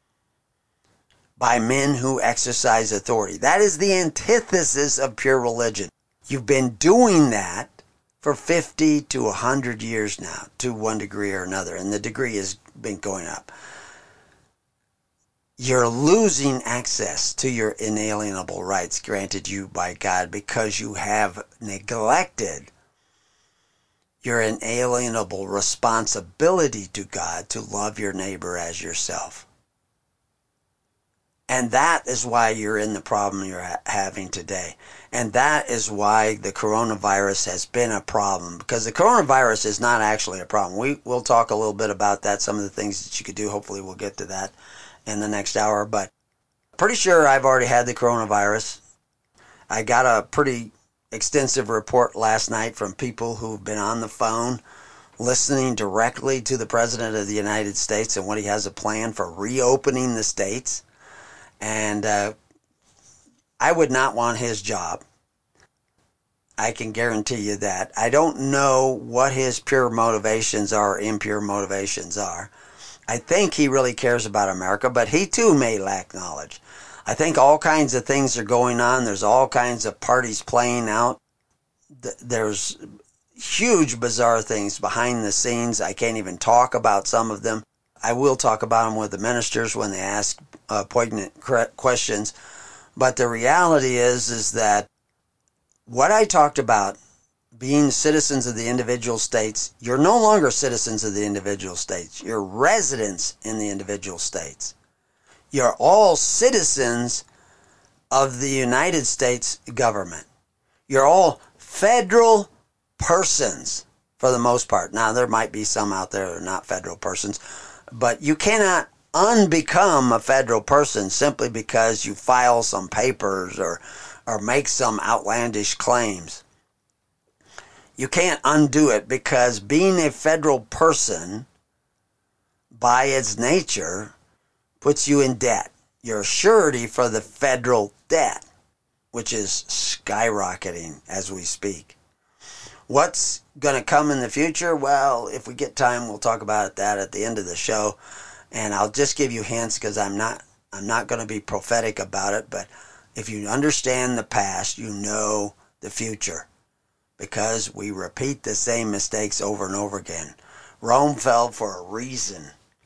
by men who exercise authority. That is the antithesis of pure religion. You've been doing that for fifty to one hundred years now, to one degree or another, and the degree has been going up. You're losing access to your inalienable rights granted you by God because you have neglected your inalienable responsibility to God to love your neighbor as yourself. And that is why you're in the problem you're ha- having today. And that is why the coronavirus has been a problem. Because the coronavirus is not actually a problem. We, we'll talk a little bit about that, some of the things that you could do. Hopefully we'll get to that in the next hour. But pretty sure I've already had the coronavirus. I got a pretty extensive report last night from people who've been on the phone listening directly to the President of the United States and what he has a plan for reopening the states. And uh, I would not want his job. I can guarantee you that. I don't know what his pure motivations are or impure motivations are. I think he really cares about America, but he too may lack knowledge. I think all kinds of things are going on. There's all kinds of parties playing out. There's huge, bizarre things behind the scenes. I can't even talk about some of them. I will talk about them with the ministers when they ask uh, poignant questions. But the reality is, is that what I talked about, being citizens of the individual states, you're no longer citizens of the individual states. You're residents in the individual states. You're all citizens of the United States government. You're all federal persons for the most part. Now, there might be some out there that are not federal persons, but you cannot unbecome a federal person simply because you file some papers or, or make some outlandish claims. You can't undo it because being a federal person, by its nature, puts you in debt. You're a surety for the federal debt, which is skyrocketing as we speak. What's going to come in the future? Well, if we get time, we'll talk about that at the end of the show. And I'll just give you hints because I'm not I'm not going to be prophetic about it. But if you understand the past, you know the future. Because we repeat the same mistakes over and over again. Rome fell for a reason.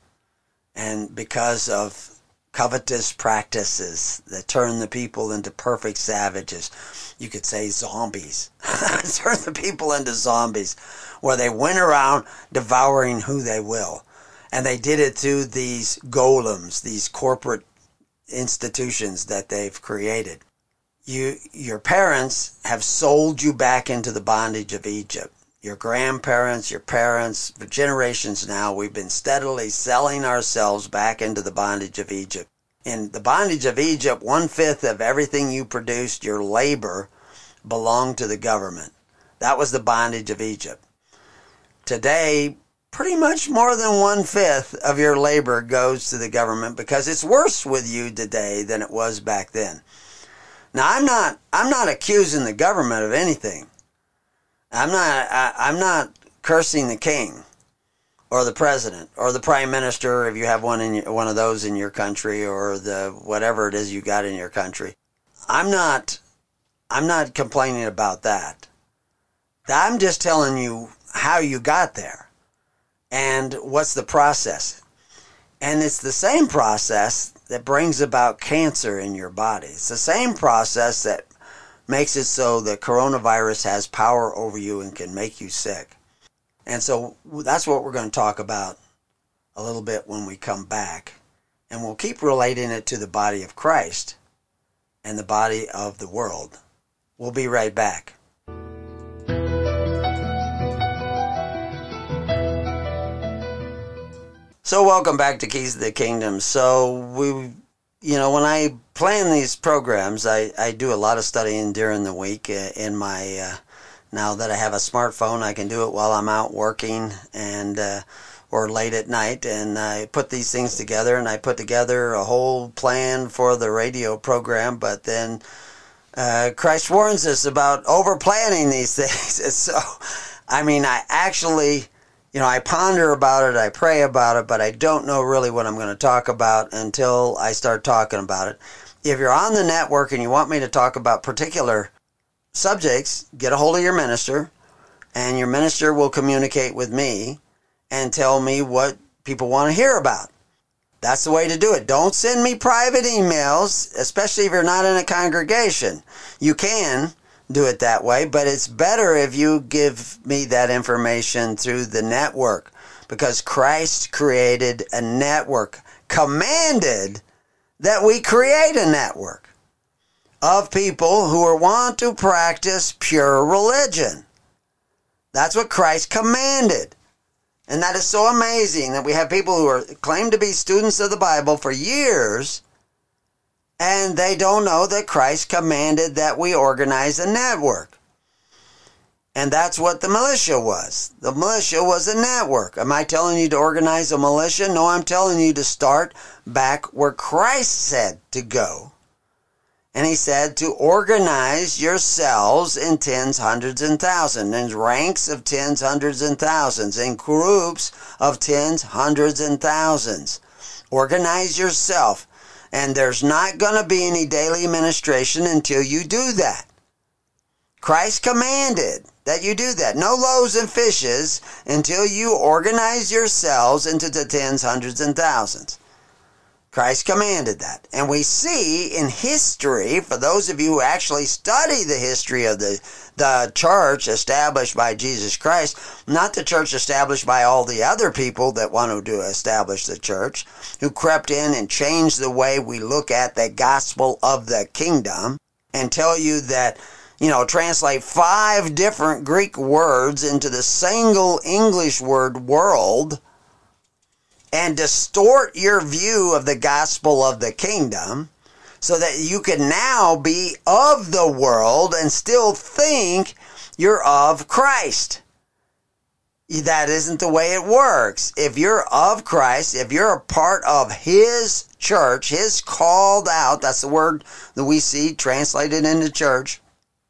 And because of covetous practices that turn the people into perfect savages. You could say zombies. Turn the people into zombies, where they went around devouring who they will. And they did it through these golems, these corporate institutions that they've created. You, your parents have sold you back into the bondage of Egypt. Your grandparents, your parents, for generations now, we've been steadily selling ourselves back into the bondage of Egypt. In the bondage of Egypt, one-fifth of everything you produced, your labor, belonged to the government. That was the bondage of Egypt. Today, pretty much more than one-fifth of your labor goes to the government because it's worse with you today than it was back then. Now, I'm not I'm not accusing the government of anything. I'm not I, I'm not cursing the king or the president or the prime minister if you have one in your, one of those in your country, or the whatever it is you got in your country. I'm not I'm not complaining about that. I'm just telling you how you got there and what's the process. And it's the same process that brings about cancer in your body. It's the same process that makes it so that coronavirus has power over you and can make you sick. And so that's what we're going to talk about a little bit when we come back. And we'll keep relating it to the body of Christ and the body of the world. We'll be right back. So welcome back to Keys of the Kingdom. So we, you know, when I plan these programs, I, I do a lot of studying during the week in my, uh, now that I have a smartphone, I can do it while I'm out working and, uh, or late at night. And I put these things together, and I put together a whole plan for the radio program. But then uh, Christ warns us about over planning these things. And so, I mean, I actually... You know, I ponder about it, I pray about it, but I don't know really what I'm going to talk about until I start talking about it. If you're on the network and you want me to talk about particular subjects, get a hold of your minister, and your minister will communicate with me and tell me what people want to hear about. That's the way to do it. Don't send me private emails, especially if you're not in a congregation. You can do it that way, but it's better if you give me that information through the network, because Christ created a network, commanded that we create a network of people who want to practice pure religion. That's what Christ commanded. And that is so amazing that we have people who are claim to be students of the Bible for years, and they don't know that Christ commanded that we organize a network. And that's what the militia was. The militia was a network. Am I telling you to organize a militia? No, I'm telling you to start back where Christ said to go. And he said to organize yourselves in tens, hundreds, and thousands, in ranks of tens, hundreds, and thousands, in groups of tens, hundreds, and thousands. Organize yourself. And there's not going to be any daily ministration until you do that. Christ commanded that you do that. No loaves and fishes until you organize yourselves into the tens, hundreds, and thousands. Christ commanded that. And we see in history, for those of you who actually study the history of the, the church established by Jesus Christ, not the church established by all the other people that wanted to establish the church, who crept in and changed the way we look at the gospel of the kingdom, and tell you that, you know, translate five different Greek words into the single English word world, and distort your view of the gospel of the kingdom so that you can now be of the world and still think you're of Christ. That isn't the way it works. If you're of Christ, if you're a part of His church, His called out, that's the word that we see translated into church,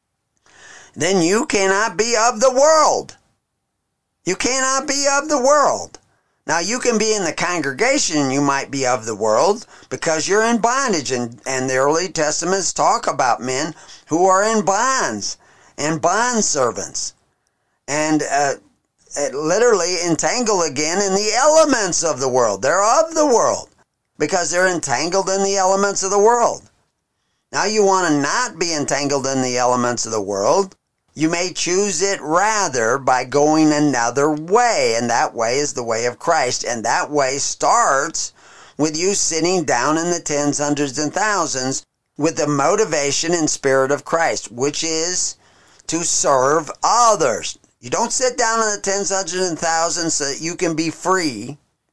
then you cannot be of the world. You cannot be of the world. Now, you can be in the congregation, you might be of the world, because you're in bondage. And, and the early testaments talk about men who are in bonds and bond servants. And uh, literally entangled again in the elements of the world. They're of the world because they're entangled in the elements of the world. Now, you want to not be entangled in the elements of the world. You may choose it rather by going another way, and that way is the way of Christ, and that way starts with you sitting down in the tens, hundreds, and thousands with the motivation and spirit of Christ, which is to serve others. You don't sit down in the tens, hundreds, and thousands so that you can be free.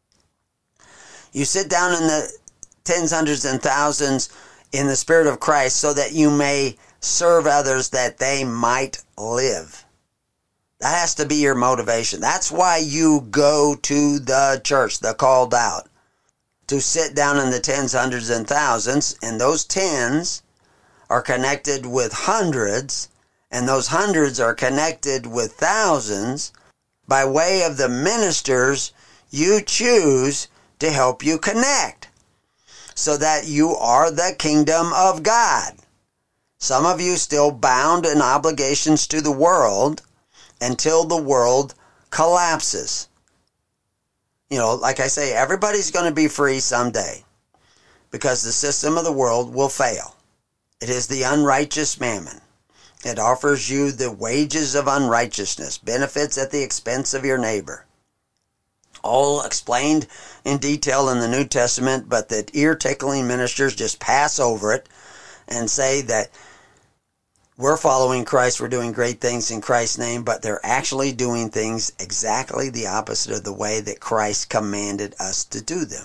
You sit down in the tens, hundreds, and thousands in the spirit of Christ so that you may serve others that they might live. That has to be your motivation. That's why you go to the church, the called out, to sit down in the tens, hundreds, and thousands, and those tens are connected with hundreds, and those hundreds are connected with thousands by way of the ministers you choose to help you connect, so that you are the kingdom of God. Some of you still bound in obligations to the world until the world collapses. You know, like I say, everybody's going to be free someday because the system of the world will fail. It is the unrighteous mammon. It offers you the wages of unrighteousness, benefits at the expense of your neighbor. All explained in detail in the New Testament, but the ear-tickling ministers just pass over it and say that we're following Christ, we're doing great things in Christ's name, but they're actually doing things exactly the opposite of the way that Christ commanded us to do them.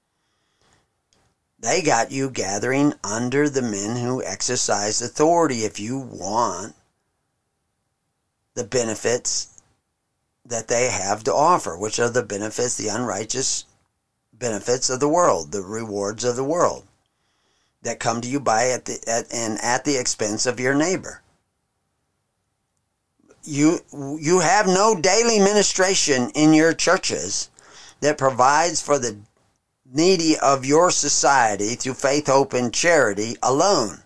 They got you gathering under the men who exercise authority if you want the benefits that they have to offer, which are the benefits, the unrighteous benefits of the world, the rewards of the world that come to you by at the at, and at the expense of your neighbor. You you have no daily ministration in your churches that provides for the needy of your society through faith, hope, and charity alone.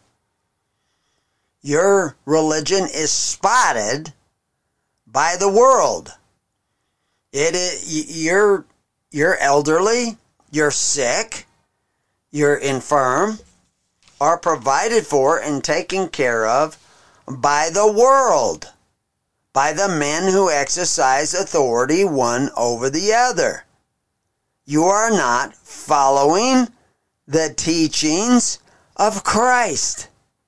Your religion is spotted by the world. It is, you're you're elderly, you're sick, you're infirm, are provided for and taken care of by the world, by the men who exercise authority one over the other. You are not following the teachings of Christ.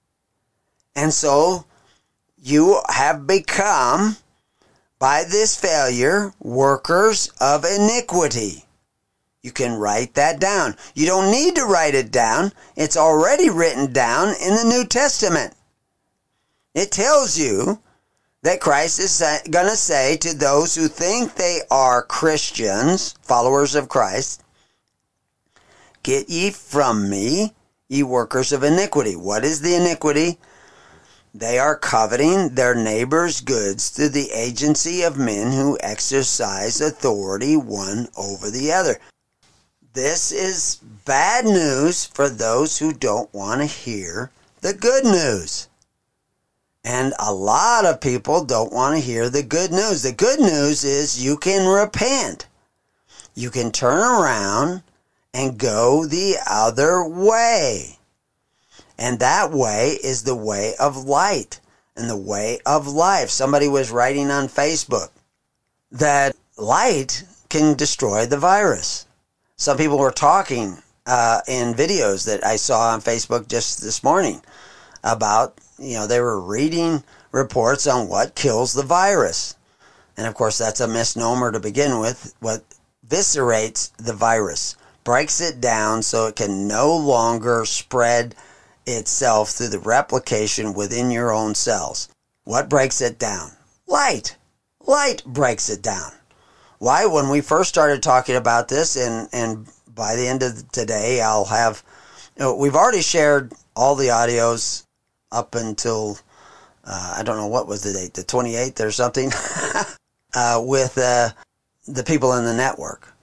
And so you have become, by this failure, workers of iniquity. You can write that down. You don't need to write it down. It's already written down in the New Testament. It tells you that Christ is going to say to those who think they are Christians, followers of Christ, "Get ye from me, ye workers of iniquity." What is the iniquity? They are coveting their neighbor's goods through the agency of men who exercise authority one over the other. This is bad news for those who don't want to hear the good news. And a lot of people don't want to hear the good news. The good news is you can repent. You can turn around and go the other way. And that way is the way of light and the way of life. Somebody was writing on Facebook that light can destroy the virus. Some people were talking uh, in videos that I saw on Facebook just this morning about, you know, they were reading reports on what kills the virus. And of course, that's a misnomer to begin with. What viscerates the virus, breaks it down so it can no longer spread itself through the replication within your own cells. What breaks it down? Light. Light breaks it down. Why? When we first started talking about this, and, and by the end of today, I'll have, you know, we've already shared all the audios up until, uh, I don't know, what was the date, the twenty-eighth or something, uh, with uh, the people in the network.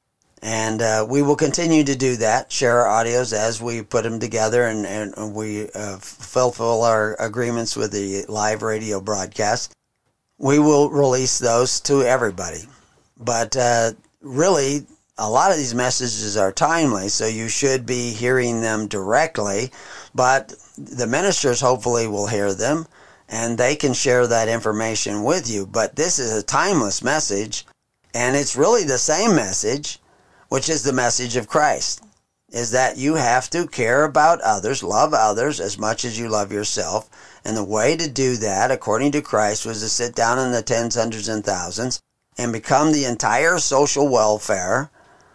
And uh, we will continue to do that, share our audios as we put them together and, and we uh, fulfill our agreements with the live radio broadcast. We will release those to everybody. But uh, really, a lot of these messages are timely, so you should be hearing them directly. But the ministers hopefully will hear them, and they can share that information with you. But this is a timeless message, and it's really the same message, which is the message of Christ, is that you have to care about others, love others as much as you love yourself. And the way to do that, according to Christ, was to sit down in the tens, hundreds, and thousands and become the entire social welfare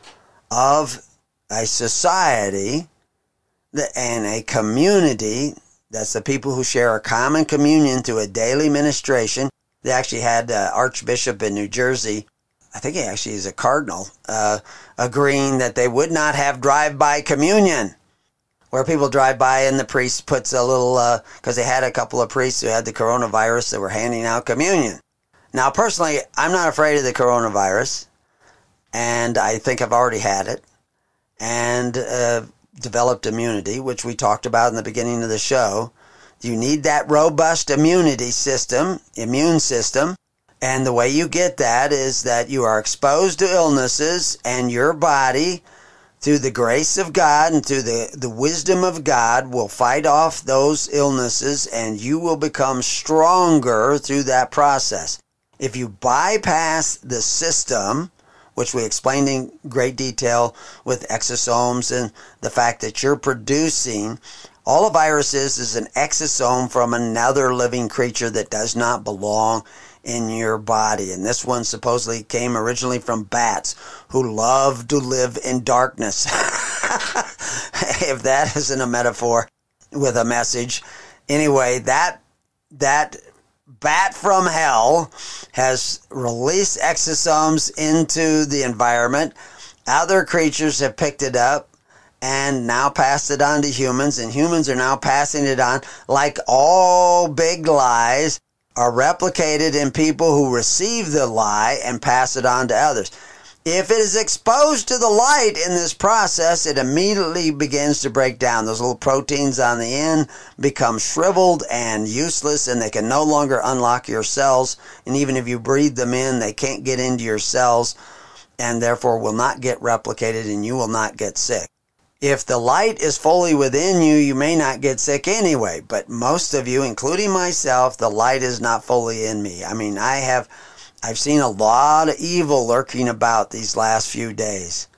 of a society and a community. That's the people who share a common communion through a daily ministration They actually had uh, Archbishop in New Jersey, I think he actually is a cardinal, uh, agreeing that they would not have drive-by communion, where people drive by and the priest puts a little, because uh, they had a couple of priests who had the coronavirus that were handing out communion. Now, personally, I'm not afraid of the coronavirus, and I think I've already had it, and uh, developed immunity, which we talked about in the beginning of the show. You need that robust immunity system, immune system, and the way you get that is that you are exposed to illnesses, and your body, through the grace of God and through the, the wisdom of God, will fight off those illnesses, and you will become stronger through that process. If you bypass the system, which we explained in great detail with exosomes and the fact that you're producing, all a virus is is an exosome from another living creature that does not belong in your body. And this one supposedly came originally from bats who love to live in darkness. If that isn't a metaphor with a message. Anyway, that that bat from hell has released exosomes into the environment. Other creatures have picked it up and now passed it on to humans, and humans are now passing it on, like all big lies are replicated in people who receive the lie and pass it on to others. If it is exposed to the light in this process, it immediately begins to break down. Those little proteins on the end become shriveled and useless, and they can no longer unlock your cells. And even if you breathe them in, they can't get into your cells and therefore will not get replicated, and you will not get sick. If the light is fully within you, you may not get sick anyway. But most of you, including myself, the light is not fully in me. I mean, I have... I've seen a lot of evil lurking about these last few days.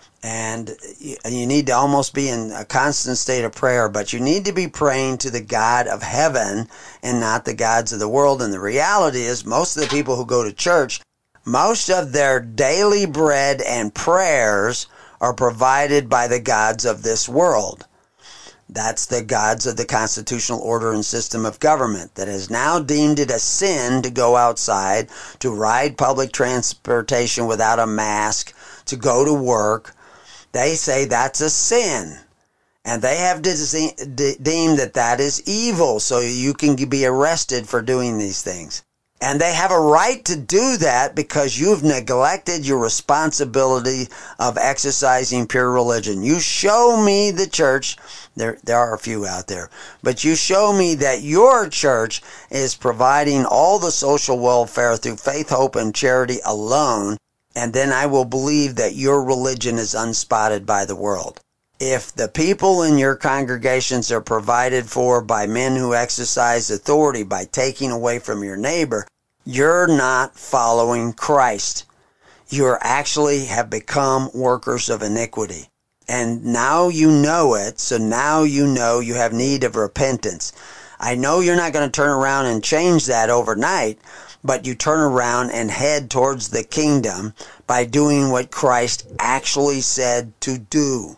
And you need to almost be in a constant state of prayer, but you need to be praying to the God of heaven and not the gods of the world. And the reality is, most of the people who go to church, most of their daily bread and prayers are provided by the gods of this world. That's the gods of the constitutional order and system of government that has now deemed it a sin to go outside, to ride public transportation without a mask, to go to work. They say that's a sin. And they have de- de- deemed that that is evil, so you can be arrested for doing these things. And they have a right to do that because you've neglected your responsibility of exercising pure religion. You show me the church, there, there are a few out there, but you show me that your church is providing all the social welfare through faith, hope, and charity alone, and then I will believe that your religion is unspotted by the world. If the people in your congregations are provided for by men who exercise authority by taking away from your neighbor, you're not following Christ. You actually have become workers of iniquity. And now you know it, so now you know you have need of repentance. I know you're not going to turn around and change that overnight, but you turn around and head towards the kingdom by doing what Christ actually said to do.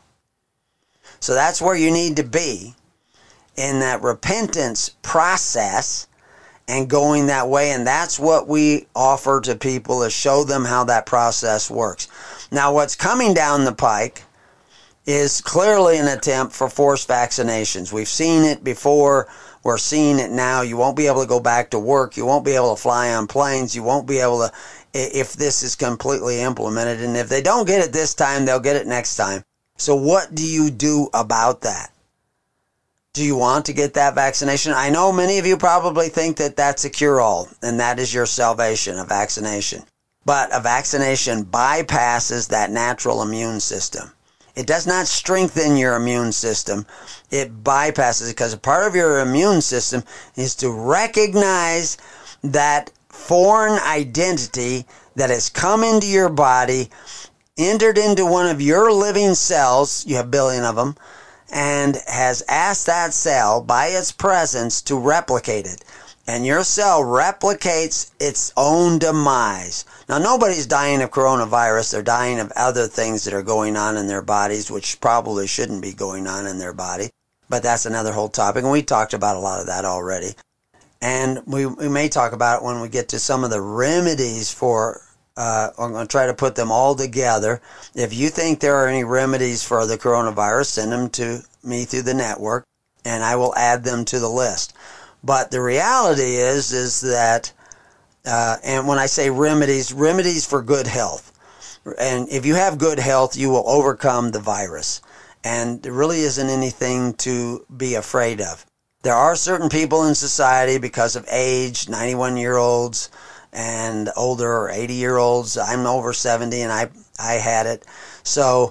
So that's where you need to be, in that repentance process and going that way. And that's what we offer to people, is show them how that process works. Now, what's coming down the pike is clearly an attempt for forced vaccinations. We've seen it before. We're seeing it now. You won't be able to go back to work. You won't be able to fly on planes. You won't be able to, if this is completely implemented. And if they don't get it this time, they'll get it next time. So what do you do about that? Do you want to get that vaccination? I know many of you probably think that that's a cure-all, and that is your salvation, a vaccination. But a vaccination bypasses that natural immune system. It does not strengthen your immune system. It bypasses it, because a part of your immune system is to recognize that foreign identity that has come into your body, entered into one of your living cells, you have a billion of them, and has asked that cell by its presence to replicate it. And your cell replicates its own demise. Now, nobody's dying of coronavirus. They're dying of other things that are going on in their bodies, which probably shouldn't be going on in their body. But that's another whole topic, and we talked about a lot of that already. And we, we may talk about it when we get to some of the remedies for, uh, I'm going to try to put them all together. If you think there are any remedies for the coronavirus, send them to me through the network, and I will add them to the list. But the reality is, is that, uh, and when I say remedies, remedies for good health. And if you have good health, you will overcome the virus. And there really isn't anything to be afraid of. There are certain people in society because of age, ninety-one-year-olds and older, or eighty-year-olds. I'm over seventy, and I I had it. So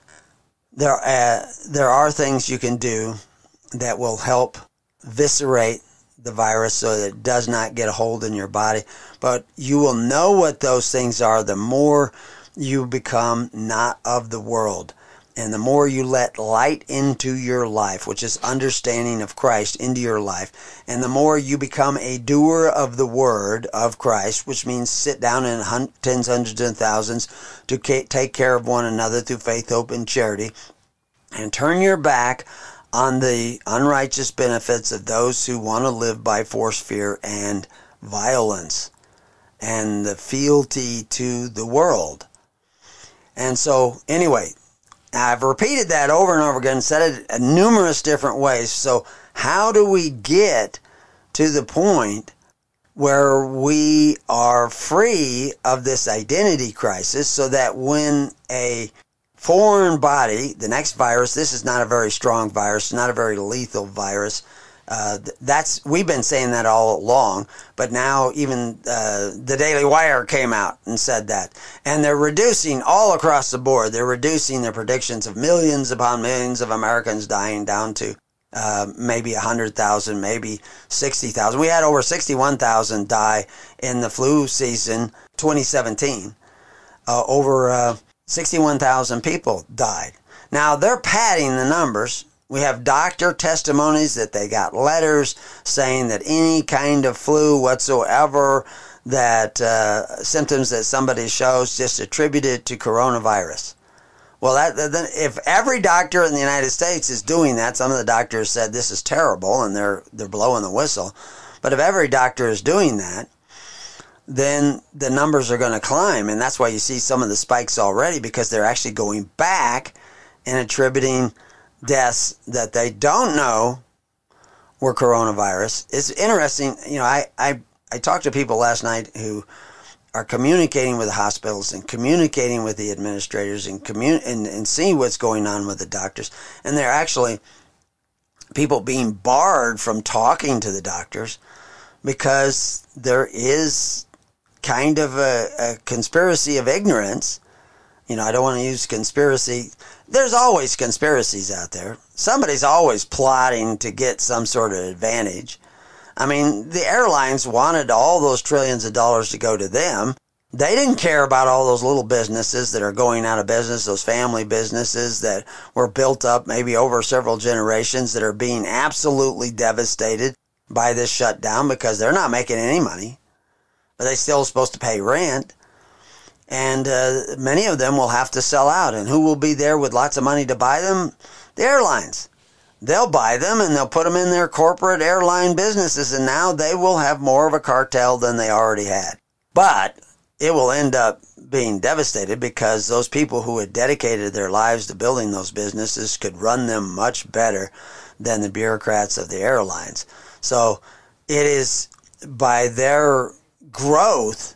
there uh, there are things you can do that will help viscerate the virus so that it does not get a hold in your body. But you will know what those things are the more you become not of the world. And the more you let light into your life, which is understanding of Christ into your life, and the more you become a doer of the word of Christ, which means sit down in hun- tens, hundreds, and thousands to ca- take care of one another through faith, hope, and charity, and turn your back on the unrighteous benefits of those who want to live by force, fear, and violence, and the fealty to the world. And so, anyway, I've repeated that over and over again, said it in numerous different ways. So how do we get to the point where we are free of this identity crisis so that when a foreign body, the next virus, this is not a very strong virus, not a very lethal virus. Uh, that's we've been saying that all along, but now even uh, the Daily Wire came out and said that. And they're reducing all across the board. They're reducing their predictions of millions upon millions of Americans dying down to uh, maybe one hundred thousand, maybe sixty thousand. We had over sixty-one thousand die in the flu season twenty seventeen. Uh, over uh, sixty-one thousand people died. Now, they're padding the numbers. We have doctor testimonies that they got letters saying that any kind of flu whatsoever, that uh, symptoms that somebody shows, just attributed to coronavirus. Well, that, that if every doctor in the United States is doing that, some of the doctors said this is terrible and they're they're blowing the whistle. But if every doctor is doing that, then the numbers are going to climb, and that's why you see some of the spikes already, because they're actually going back and attributing deaths that they don't know were coronavirus. It's interesting. You know, I, I, I talked to people last night who are communicating with the hospitals and communicating with the administrators and commun- and, and seeing what's going on with the doctors. And they're actually people being barred from talking to the doctors because there is kind of a, a conspiracy of ignorance. You know, I don't want to use conspiracy. There's always conspiracies out there. Somebody's always plotting to get some sort of advantage. I mean, the airlines wanted all those trillions of dollars to go to them. They didn't care about all those little businesses that are going out of business, those family businesses that were built up maybe over several generations that are being absolutely devastated by this shutdown because they're not making any money, but they're still supposed to pay rent. And uh, many of them will have to sell out. And who will be there with lots of money to buy them? The airlines. They'll buy them and they'll put them in their corporate airline businesses. And now they will have more of a cartel than they already had. But it will end up being devastated because those people who had dedicated their lives to building those businesses could run them much better than the bureaucrats of the airlines. So it is by their growth,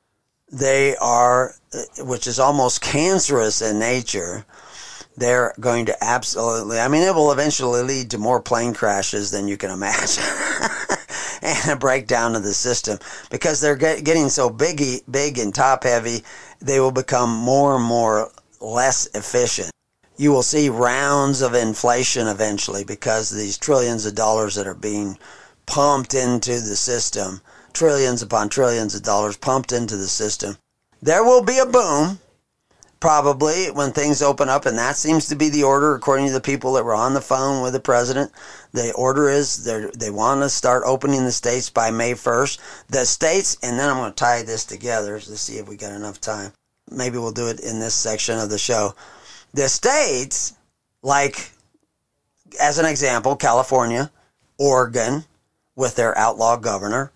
they are, which is almost cancerous in nature, they're going to absolutely, I mean, it will eventually lead to more plane crashes than you can imagine and a breakdown of the system because they're get, getting so big, big and top heavy, they will become more and more less efficient. You will see rounds of inflation eventually because of these trillions of dollars that are being pumped into the system. Trillions upon trillions of dollars pumped into the system. There will be a boom, probably, when things open up, and that seems to be the order, according to the people that were on the phone with the president. The order is they want to start opening the states by May first. The states, and then I'm going to tie this together to see if we got enough time. Maybe we'll do it in this section of the show. The states, like, as an example, California, Oregon, with their outlaw governor.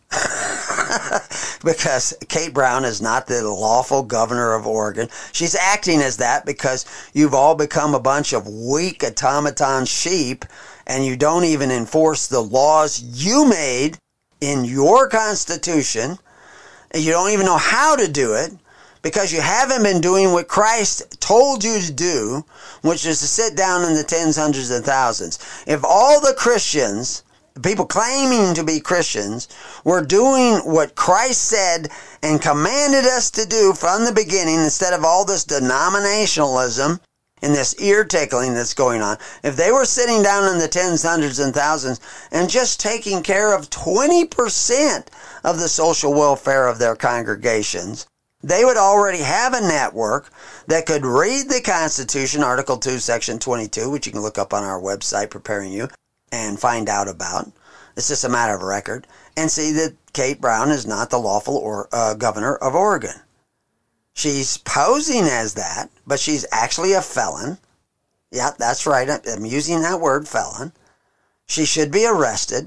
Because Kate Brown is not the lawful governor of Oregon. She's acting as that because you've all become a bunch of weak automaton sheep and you don't even enforce the laws you made in your Constitution. You don't even know how to do it because you haven't been doing what Christ told you to do, which is to sit down in the tens, hundreds, and thousands. If all the Christians, people claiming to be Christians, were doing what Christ said and commanded us to do from the beginning instead of all this denominationalism and this ear tickling that's going on, if they were sitting down in the tens, hundreds, and thousands and just taking care of twenty percent of the social welfare of their congregations, they would already have a network that could read the Constitution, Article two, Section twenty-two, which you can look up on our website, Preparing You, and find out about. It's just a matter of record. And see that Kate Brown is not the lawful or, uh, governor of Oregon. She's posing as that, but she's actually a felon. Yeah, that's right. I'm using that word, felon. She should be arrested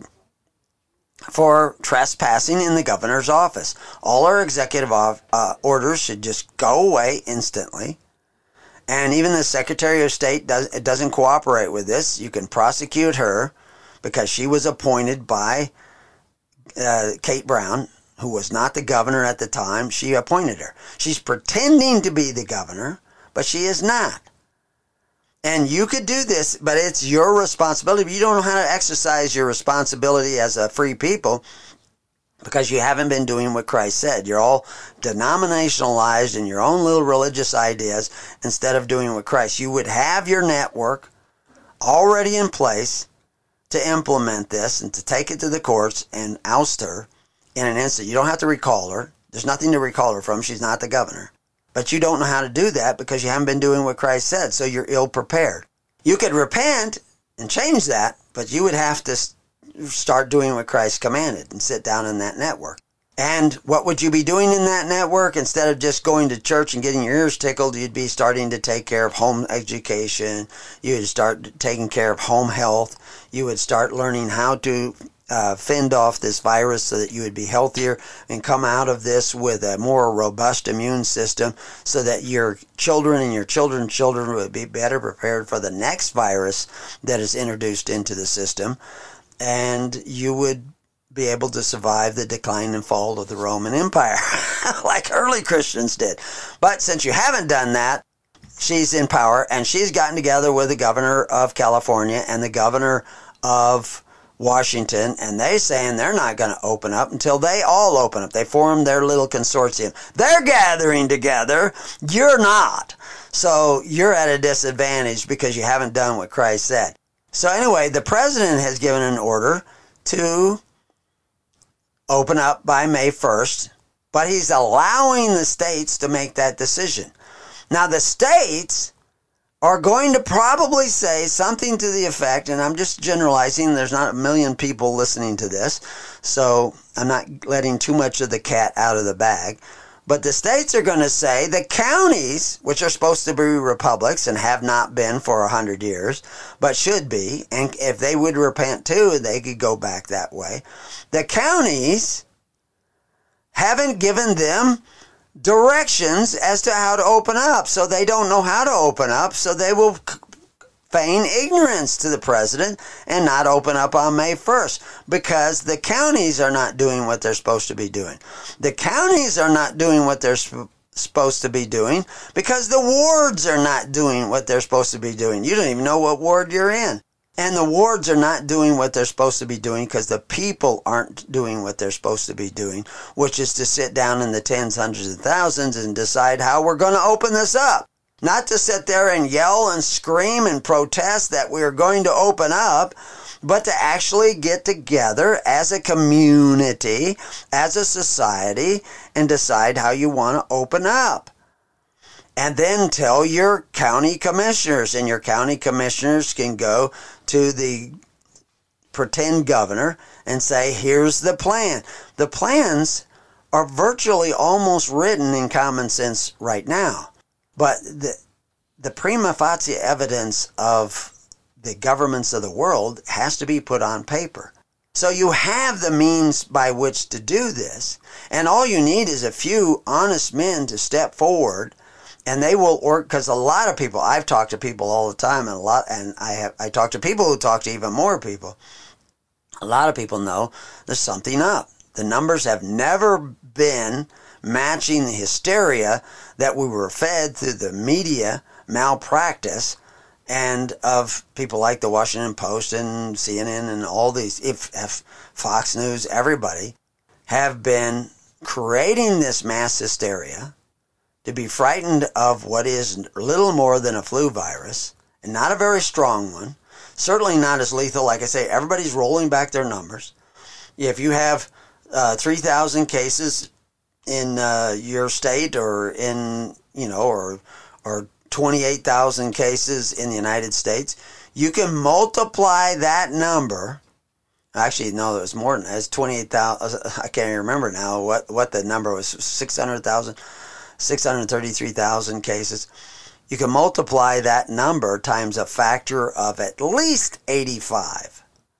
for trespassing in the governor's office. All her executive uh, orders should just go away instantly. And even the Secretary of State does, it doesn't cooperate with this. You can prosecute her because she was appointed by uh, Kate Brown, who was not the governor at the time. She appointed her. She's pretending to be the governor, but she is not. And you could do this, but it's your responsibility. But you don't know how to exercise your responsibility as a free people because you haven't been doing what Christ said. You're all denominationalized in your own little religious ideas instead of doing what Christ. You would have your network already in place to implement this and to take it to the courts and oust her in an instant. You don't have to recall her. There's nothing to recall her from. She's not the governor. But you don't know how to do that because you haven't been doing what Christ said, so you're ill prepared. You could repent and change that, but you would have to start doing what Christ commanded and sit down in that network. And what would you be doing in that network? Instead of just going to church and getting your ears tickled, you'd be starting to take care of home education. You would start taking care of home health. You would start learning how to uh, fend off this virus so that you would be healthier and come out of this with a more robust immune system so that your children and your children's children would be better prepared for the next virus that is introduced into the system. And you would be able to survive the decline and fall of the Roman Empire like early Christians did. But since you haven't done that, she's in power and she's gotten together with the governor of California and the governor of Washington, and they saying they're not going to open up until they all open up. They form their little consortium. They're gathering together. You're not. So you're at a disadvantage because you haven't done what Christ said. So anyway, the president has given an order to open up by May first, but he's allowing the states to make that decision. Now, the states are going to probably say something to the effect, and I'm just generalizing, there's not a million people listening to this, so I'm not letting too much of the cat out of the bag, but the states are going to say the counties, which are supposed to be republics and have not been for a hundred years, but should be, and if they would repent too, they could go back that way. The counties haven't given them directions as to how to open up, so they don't know how to open up, so they will feign ignorance to the president and not open up on May first because the counties are not doing what they're supposed to be doing. The counties are not doing what they're sp- supposed to be doing because the wards are not doing what they're supposed to be doing. You don't even know what ward you're in. And the wards are not doing what they're supposed to be doing because the people aren't doing what they're supposed to be doing, which is to sit down in the tens, hundreds, and thousands and decide how we're going to open this up. Not to sit there and yell and scream and protest that we're going to open up, but to actually get together as a community, as a society, and decide how you want to open up. And then tell your county commissioners, and your county commissioners can go to the pretend governor and say, here's the plan. The plans are virtually almost written in common sense right now. But the, the prima facie evidence of the governments of the world has to be put on paper. So you have the means by which to do this. And all you need is a few honest men to step forward, and they will work. Because a lot of people, I've talked to people all the time, and a lot, and I have I talk to people who talk to even more people. A lot of people know there's something up. The numbers have never been matching the hysteria that we were fed through the media malpractice and of people like the Washington Post and C N N and all these, if, if Fox News, everybody, have been creating this mass hysteria to be frightened of what is little more than a flu virus, and not a very strong one, certainly not as lethal. Like I say, everybody's rolling back their numbers. If you have uh, three thousand cases in uh, your state, or in, you know, or or twenty-eight thousand cases in the United States, you can multiply that number. Actually, no, it was more than that. It's twenty-eight thousand. I can't even remember now what, what the number was. six hundred thousand, six hundred thirty-three thousand cases. You can multiply that number times a factor of at least eighty-five.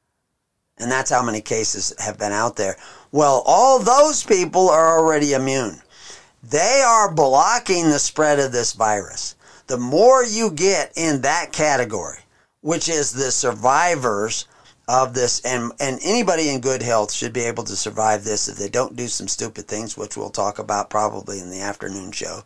And that's how many cases have been out there. Well, all those people are already immune. They are blocking the spread of this virus. The more you get in that category, which is the survivors of this, and, and anybody in good health should be able to survive this if they don't do some stupid things, which we'll talk about probably in the afternoon show,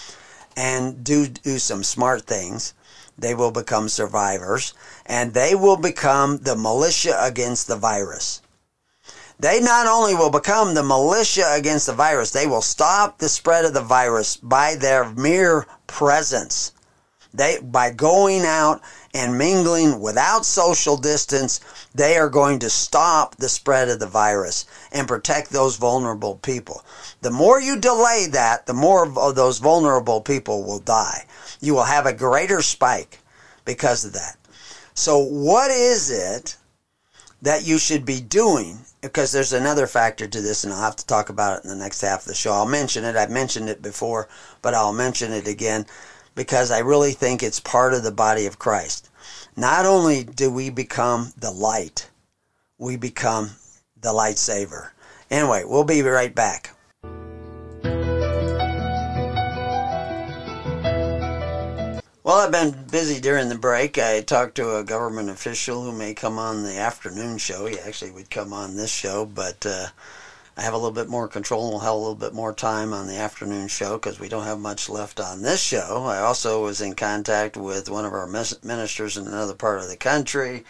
and do do some smart things, they will become survivors, and they will become the militia against the virus. They not only will become the militia against the virus, they will stop the spread of the virus by their mere presence. They, by going out and mingling without social distance, they are going to stop the spread of the virus and protect those vulnerable people. The more you delay that, the more of those vulnerable people will die. You will have a greater spike because of that. So what is it that you should be doing? Because there's another factor to this, and I'll have to talk about it in the next half of the show. I'll mention it. I've mentioned it before, but I'll mention it again because I really think it's part of the body of Christ. Not only do we become the light, we become the lightsaber. Anyway, we'll be right back. Well, I've been busy during the break. I talked to a government official who may come on the afternoon show. He actually would come on this show, but uh, I have a little bit more control and we'll have a little bit more time on the afternoon show because we don't have much left on this show. I also was in contact with one of our ministers in another part of the country,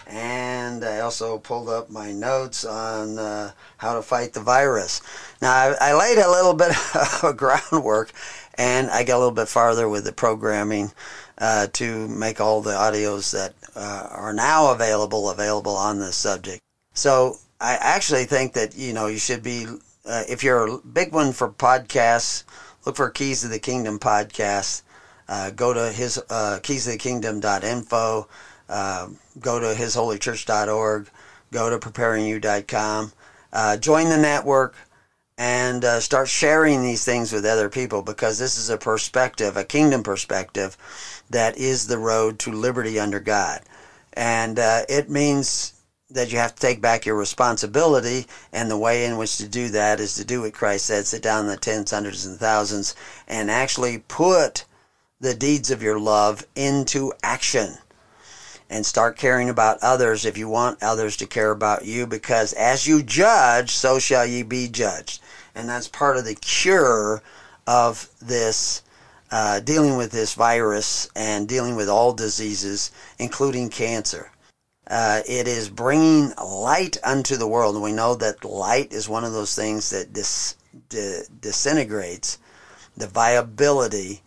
and I also pulled up my notes on uh, how to fight the virus. Now, I, I laid a little bit of groundwork, and I got a little bit farther with the programming uh, to make all the audios that uh, are now available available on this subject. So I actually think that, you know, you should be, uh, if you're a big one for podcasts, look for Keys to the Kingdom podcast. Uh, go to his uh, keys of the kingdom dot info. Uh, go to his holy church dot org. Go to preparing you dot com. Uh, join the network. And uh, start sharing these things with other people, because this is a perspective, a kingdom perspective, that is the road to liberty under God. And uh, it means that you have to take back your responsibility, and the way in which to do that is to do what Christ said: sit down in the tens, hundreds, and thousands, and actually put the deeds of your love into action. And start caring about others if you want others to care about you, because as you judge, so shall ye be judged. And that's part of the cure of this, uh, dealing with this virus and dealing with all diseases, including cancer. Uh, it is bringing light unto the world. And we know that light is one of those things that dis, di, disintegrates the viability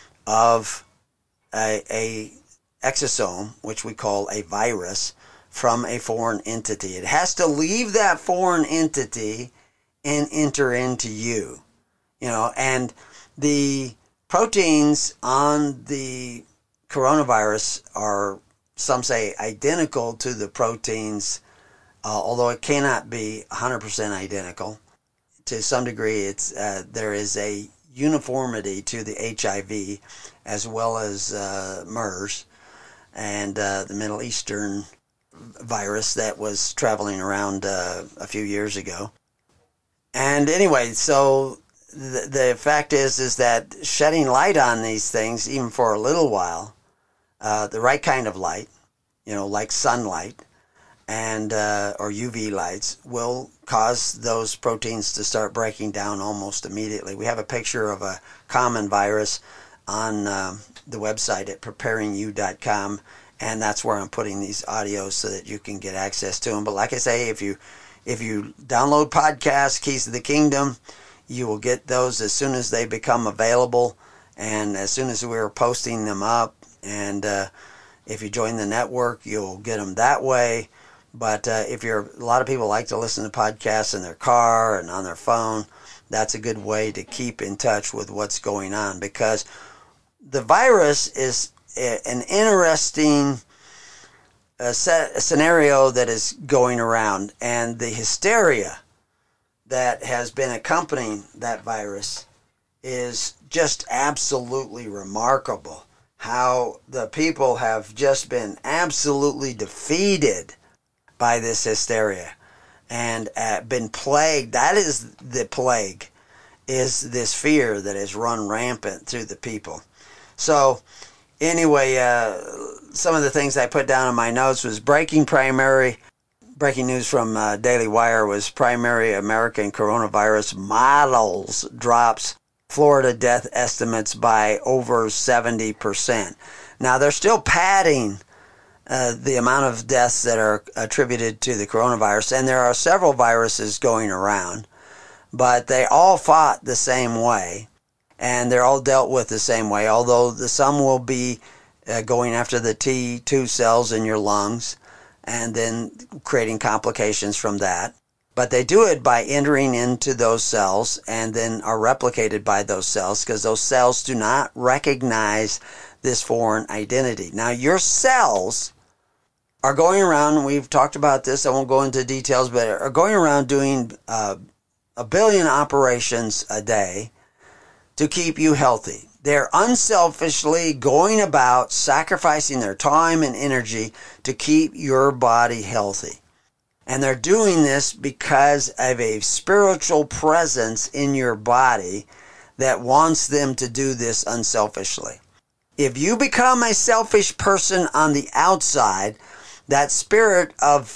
of a, a exosome, which we call a virus, from a foreign entity. It has to leave that foreign entity and enter into you. You know, and the proteins on the coronavirus are, some say, identical to the proteins, uh, although it cannot be one hundred percent identical. To some degree, it's uh, there is a uniformity to the H I V as well as uh, MERS and uh, the Middle Eastern virus that was traveling around uh, a few years ago. And anyway, so the, the fact is, is that shedding light on these things, even for a little while, uh, the right kind of light, you know, like sunlight and uh, or U V lights, will cause those proteins to start breaking down almost immediately. We have a picture of a common virus on uh, the website at preparing you dot com, and that's where I'm putting these audios so that you can get access to them. But like I say, if you if you download podcasts, Keys of the Kingdom, you will get those as soon as they become available, and as soon as we're posting them up. And uh, if you join the network, you'll get them that way. But uh, if you're, a lot of people like to listen to podcasts in their car and on their phone. That's a good way to keep in touch with what's going on, because the virus is a, an interesting uh, set, scenario that is going around, and the hysteria that has been accompanying that virus is just absolutely remarkable. How the people have just been absolutely defeated by this hysteria and uh, been plagued. That is the plague, is this fear that has run rampant through the people. So anyway, uh, some of the things I put down in my notes was breaking primary, breaking news from uh, Daily Wire was primary American coronavirus models drops Florida death estimates by over seventy percent. Now, they're still padding uh, the amount of deaths that are attributed to the coronavirus, and there are several viruses going around, but they all fought the same way, and they're all dealt with the same way, although the, some will be uh, going after the T two cells in your lungs and then creating complications from that. But they do it by entering into those cells and then are replicated by those cells, because those cells do not recognize this foreign identity. Now, your cells are going around, we've talked about this, I won't go into details, but are going around doing uh, a billion operations a day to keep you healthy. They're unselfishly going about sacrificing their time and energy to keep your body healthy. And they're doing this because of a spiritual presence in your body that wants them to do this unselfishly. If you become a selfish person on the outside, that spirit of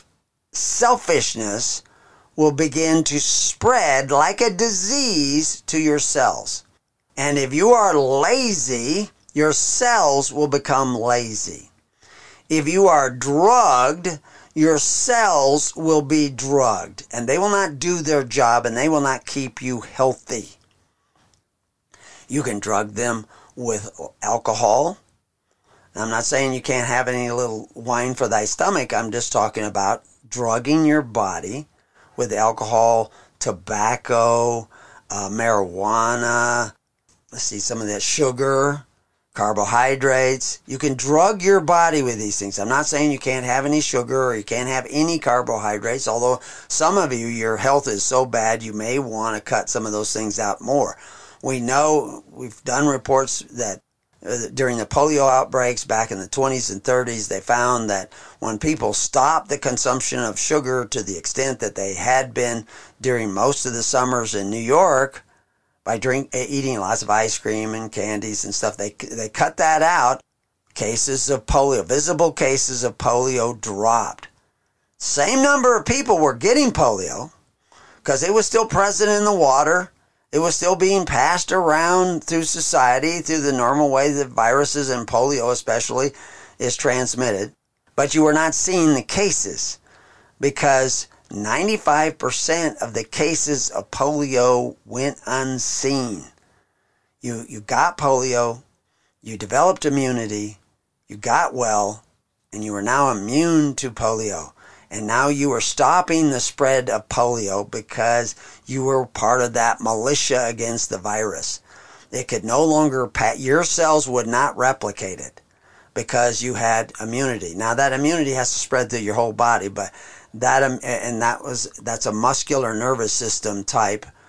selfishness will begin to spread like a disease to your cells. And if you are lazy, your cells will become lazy. If you are drugged, your cells will be drugged, and they will not do their job, and they will not keep you healthy. You can drug them with alcohol. I'm not saying you can't have any little wine for thy stomach. I'm just talking about drugging your body with alcohol, tobacco, uh, marijuana, let's see, some of that sugar, carbohydrates. You can drug your body with these things. I'm not saying you can't have any sugar or you can't have any carbohydrates, although some of you, your health is so bad you may want to cut some of those things out more. We know, we've done reports that uh, during the polio outbreaks back in the twenties and thirties, they found that when people stopped the consumption of sugar to the extent that they had been during most of the summers in New York, by drink, eating lots of ice cream and candies and stuff, they they cut that out. Cases of polio, visible cases of polio dropped. Same number of people were getting polio because it was still present in the water. It was still being passed around through society through the normal way that viruses and polio especially is transmitted. But you were not seeing the cases because ninety-five percent of the cases of polio went unseen. You you got polio, you developed immunity, you got well, and you are now immune to polio. And now you are stopping the spread of polio because you were part of that militia against the virus. It could no longer, your cells would not replicate it because you had immunity. Now that immunity has to spread through your whole body, but that, and that was, that's a muscular nervous system type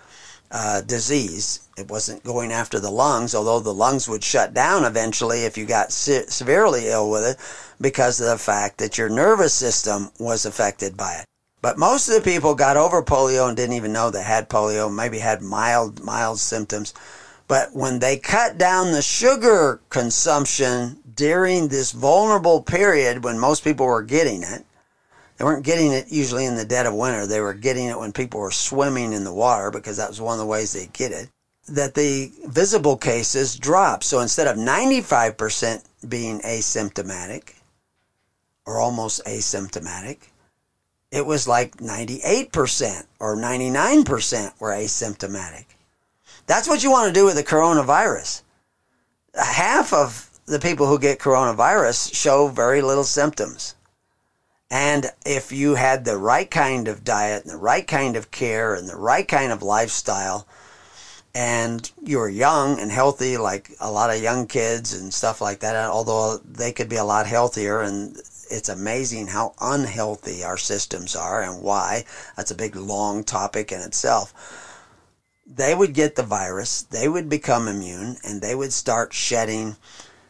uh, disease. It wasn't going after the lungs, although the lungs would shut down eventually if you got se- severely ill with it because of the fact that your nervous system was affected by it. But most of the people got over polio and didn't even know they had polio, maybe had mild, mild symptoms. But when they cut down the sugar consumption during this vulnerable period when most people were getting it, they weren't getting it usually in the dead of winter. They were getting it when people were swimming in the water because that was one of the ways they get it, that the visible cases dropped. So instead of ninety-five percent being asymptomatic or almost asymptomatic, it was like ninety-eight percent or ninety-nine percent were asymptomatic. That's what you want to do with the coronavirus. Half of the people who get coronavirus show very little symptoms. And if you had the right kind of diet and the right kind of care and the right kind of lifestyle, and you were young and healthy, like a lot of young kids and stuff like that, although they could be a lot healthier, and it's amazing how unhealthy our systems are and why. That's a big, long topic in itself. They would get the virus, they would become immune, and they would start shedding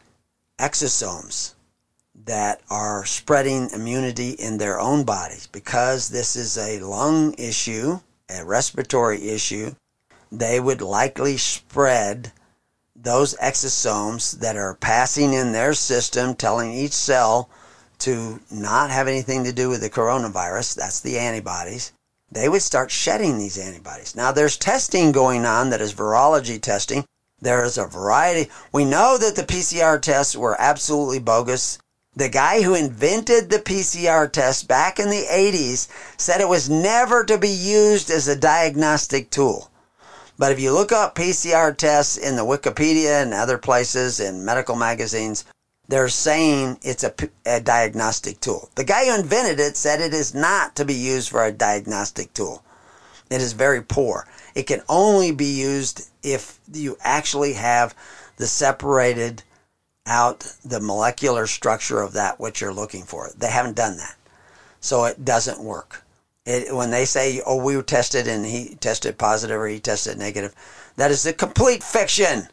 exosomes that are spreading immunity in their own bodies. Because this is a lung issue, a respiratory issue, they would likely spread those exosomes that are passing in their system, telling each cell to not have anything to do with the coronavirus. That's the antibodies. They would start shedding these antibodies. Now, there's testing going on that is virology testing. There is a variety. We know that the P C R tests were absolutely bogus. The guy who invented the P C R test back in the eighties said it was never to be used as a diagnostic tool. But if you look up P C R tests in the Wikipedia and other places in medical magazines, they're saying it's a, a diagnostic tool. The guy who invented it said it is not to be used for a diagnostic tool. It is very poor. It can only be used if you actually have the separated out the molecular structure of that which you're looking for. They haven't done that. So it doesn't work. It, when they say, oh, we tested and he tested positive or he tested negative, that is a complete fiction.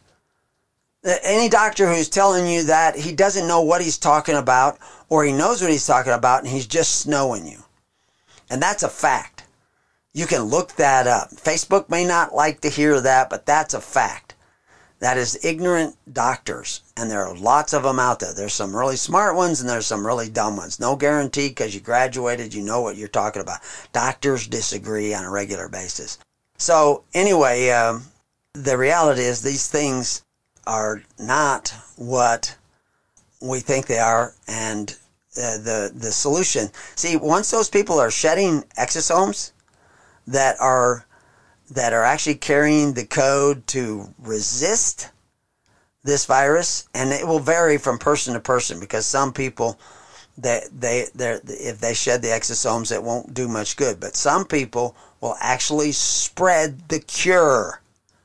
Any doctor who's telling you that, he doesn't know what he's talking about, or he knows what he's talking about and he's just snowing you. And that's a fact. You can look that up. Facebook may not like to hear that, but that's a fact. That is ignorant doctors, and there are lots of them out there. There's some really smart ones and there's some really dumb ones. No guarantee because you graduated, you know what you're talking about. Doctors disagree on a regular basis. So anyway, um, the reality is these things are not what we think they are, and uh, the the solution. See, once those people are shedding exosomes that are that are actually carrying the code to resist this virus, and it will vary from person to person because some people they they they if they shed the exosomes, it won't do much good, but some people will actually spread the cure.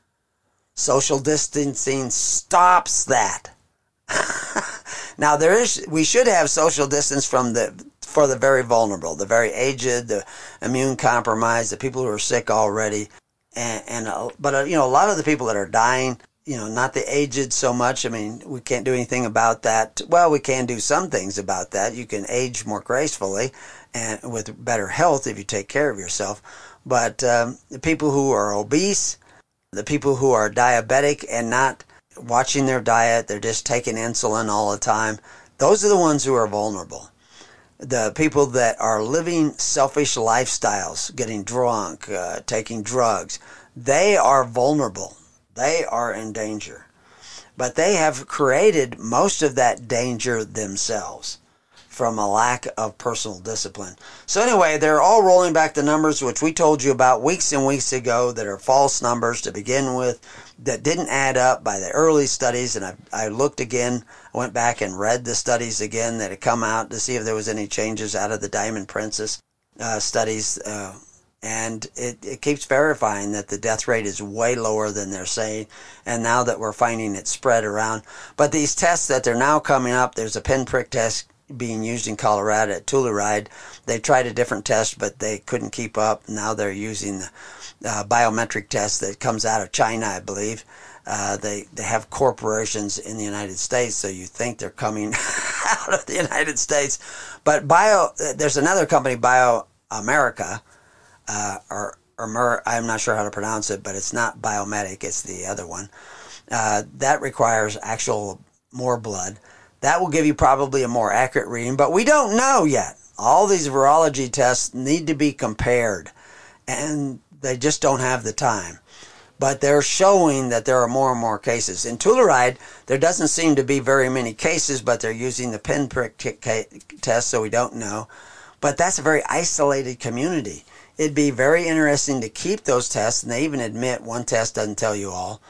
Social distancing stops that. Now there is, we should have social distance from the for the very vulnerable, the very aged, the immune compromised, the people who are sick already, and, and uh, but uh, you know, a lot of the people that are dying, you know, not the aged so much. I mean, we can't do anything about that. Well, we can do some things about that. You can age more gracefully and with better health if you take care of yourself. But um, the people who are obese, the people who are diabetic and not watching their diet, they're just taking insulin all the time, those are the ones who are vulnerable. The people that are living selfish lifestyles, getting drunk, uh, taking drugs, they are vulnerable. They are in danger. But they have created most of that danger themselves from a lack of personal discipline. So anyway, they're all rolling back the numbers, which we told you about weeks and weeks ago, that are false numbers to begin with, that didn't add up by the early studies. And I, I looked again, I went back and read the studies again that had come out to see if there was any changes out of the Diamond Princess uh, studies. Uh, and it, it keeps verifying that the death rate is way lower than they're saying. And now that we're finding it spread around. But these tests that they're now coming up, there's a pinprick test being used in Colorado at Telluride. They tried a different test, but they couldn't keep up. Now they're using the uh, biometric test that comes out of China, I believe. Uh, they they have corporations in the United States, so you think they're coming out of the United States. But Bio, there's another company, Bio America, uh, or, or Mer, I'm not sure how to pronounce it, but it's not Biomedic, it's the other one. Uh, that requires actual more blood. That will give you probably a more accurate reading, but we don't know yet. All these virology tests need to be compared, and they just don't have the time. But they're showing that there are more and more cases. In Telluride, there doesn't seem to be very many cases, but they're using the pinprick test, so we don't know. But that's a very isolated community. It'd be very interesting to keep those tests, and they even admit one test doesn't tell you all,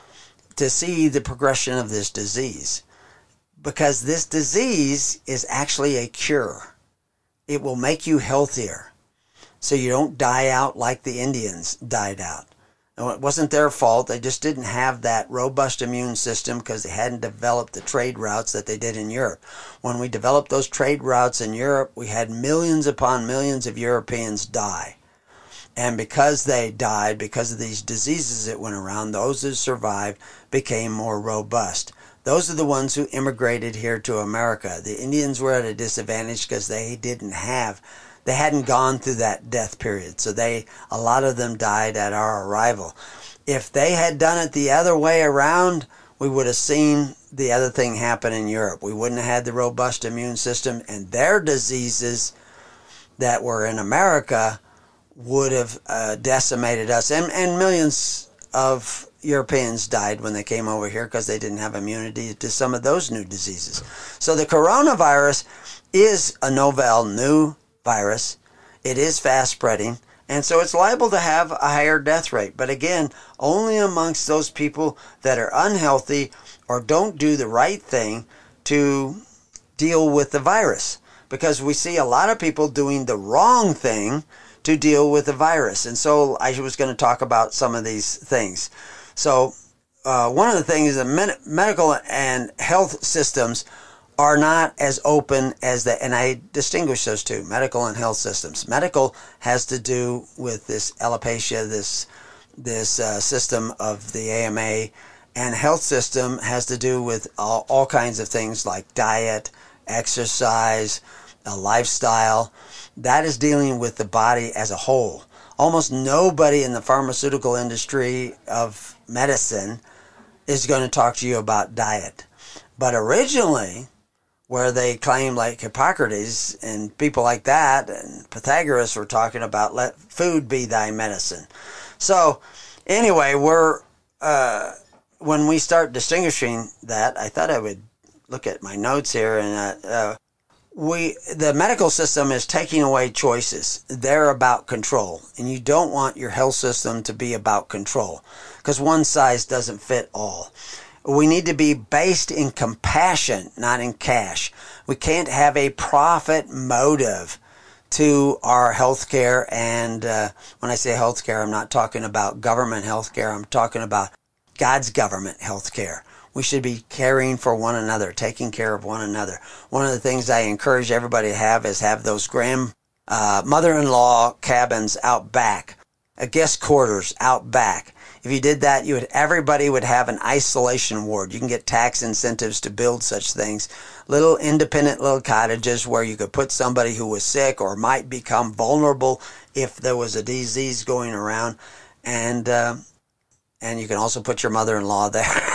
to see the progression of this disease. Because this disease is actually a cure. It will make you healthier, so you don't die out like the Indians died out. No, it wasn't their fault. They just didn't have that robust immune system because they hadn't developed the trade routes that they did in Europe. When we developed those trade routes in Europe, we had millions upon millions of Europeans die. And because they died, because of these diseases that went around, those who survived became more robust. Those are the ones who immigrated here to America. The Indians were at a disadvantage because they didn't have They hadn't gone through that death period, so they a lot of them died at our arrival. If they had done it the other way around, we would have seen the other thing happen in Europe. We wouldn't have had the robust immune system, and their diseases that were in America would have uh, decimated us. And, and millions of Europeans died when they came over here because they didn't have immunity to some of those new diseases. So the coronavirus is a novel, new virus. It is fast spreading, and so it's liable to have a higher death rate. But again, only amongst those people that are unhealthy or don't do the right thing to deal with the virus. Because we see a lot of people doing the wrong thing to deal with the virus. And so I was going to talk about some of these things. So uh, one of the things is that med- medical and health systems are not as open as that, and I distinguish those two, medical and health systems. Medical has to do with this alopecia, this this uh, system of the A M A, and health system has to do with all, all kinds of things like diet, exercise, a lifestyle. That is dealing with the body as a whole. Almost nobody in the pharmaceutical industry of medicine is going to talk to you about diet. But originally, where they claim, like Hippocrates and people like that, and Pythagoras were talking about let food be thy medicine. So anyway, we're uh, when we start distinguishing that, I thought I would look at my notes here, and uh, uh, we the medical system is taking away choices. They're about control, and you don't want your health system to be about control because one size doesn't fit all. We need to be based in compassion, not in cash. We can't have a profit motive to our health care. And uh, when I say health care, I'm not talking about government health care. I'm talking about God's government health care. We should be caring for one another, taking care of one another. One of the things I encourage everybody to have is have those grand uh, mother-in-law cabins out back, uh, guest quarters out back. If you did that, you would everybody would have an isolation ward. You can get tax incentives to build such things. Little independent little cottages where you could put somebody who was sick or might become vulnerable if there was a disease going around. And uh, and you can also put your mother-in-law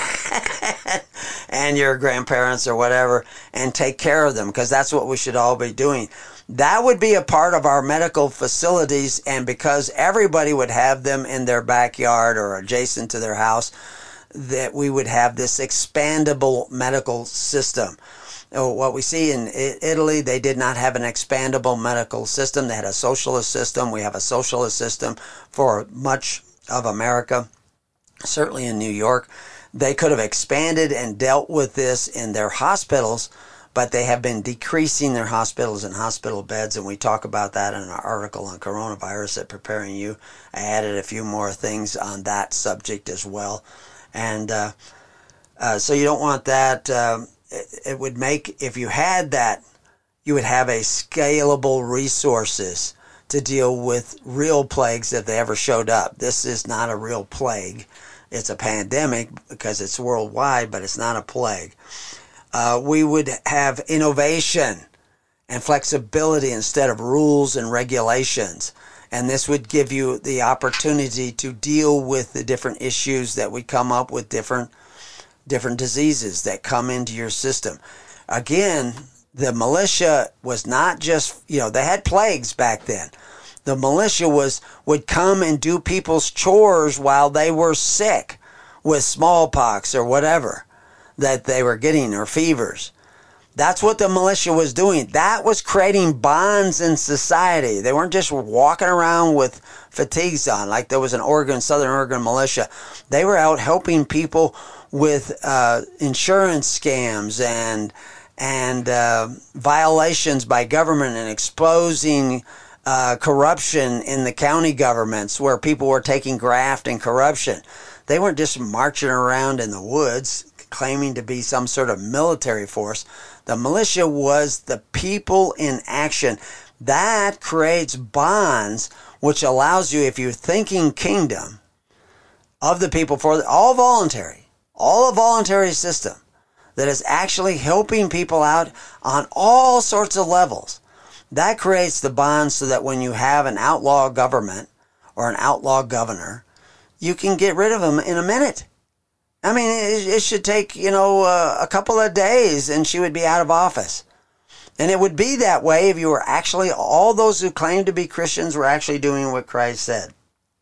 there and your grandparents or whatever and take care of them, because that's what we should all be doing. That would be a part of our medical facilities, and because everybody would have them in their backyard or adjacent to their house, that we would have this expandable medical system. What we see in Italy, they did not have an expandable medical system. They had a socialist system. We have a socialist system for much of America, certainly in New York. They could have expanded and dealt with this in their hospitals, but they have been decreasing their hospitals and hospital beds, and we talk about that in our article on coronavirus at Preparing You. I added a few more things on that subject as well. And uh, uh, so you don't want that. Um, it, it would make, if you had that you would have a scalable resources to deal with real plagues if they ever showed up. This is not a real plague. It's a pandemic because it's worldwide, but it's not a plague. Uh, we would have innovation and flexibility instead of rules and regulations. And this would give you the opportunity to deal with the different issues that would come up with different different diseases that come into your system. Again, the militia was not just, you know, they had plagues back then. The militia was would come and do people's chores while they were sick with smallpox or whatever that they were getting, or fevers. That's what the militia was doing. That was creating bonds in society. They weren't just walking around with fatigues on like there was an Oregon, Southern Oregon militia. They were out helping people with uh, insurance scams and and uh, violations by government, and exposing uh, corruption in the county governments where people were taking graft and corruption. They weren't just marching around in the woods claiming to be some sort of military force. The militia was the people in action. That creates bonds, which allows you, if you're thinking kingdom of the people, for all voluntary, all a voluntary system that is actually helping people out on all sorts of levels. That creates the bonds so that when you have an outlaw government or an outlaw governor, you can get rid of them in a minute. I mean, it, it should take, you know, uh, a couple of days and she would be out of office. And it would be that way if you were actually, all those who claimed to be Christians were actually doing what Christ said.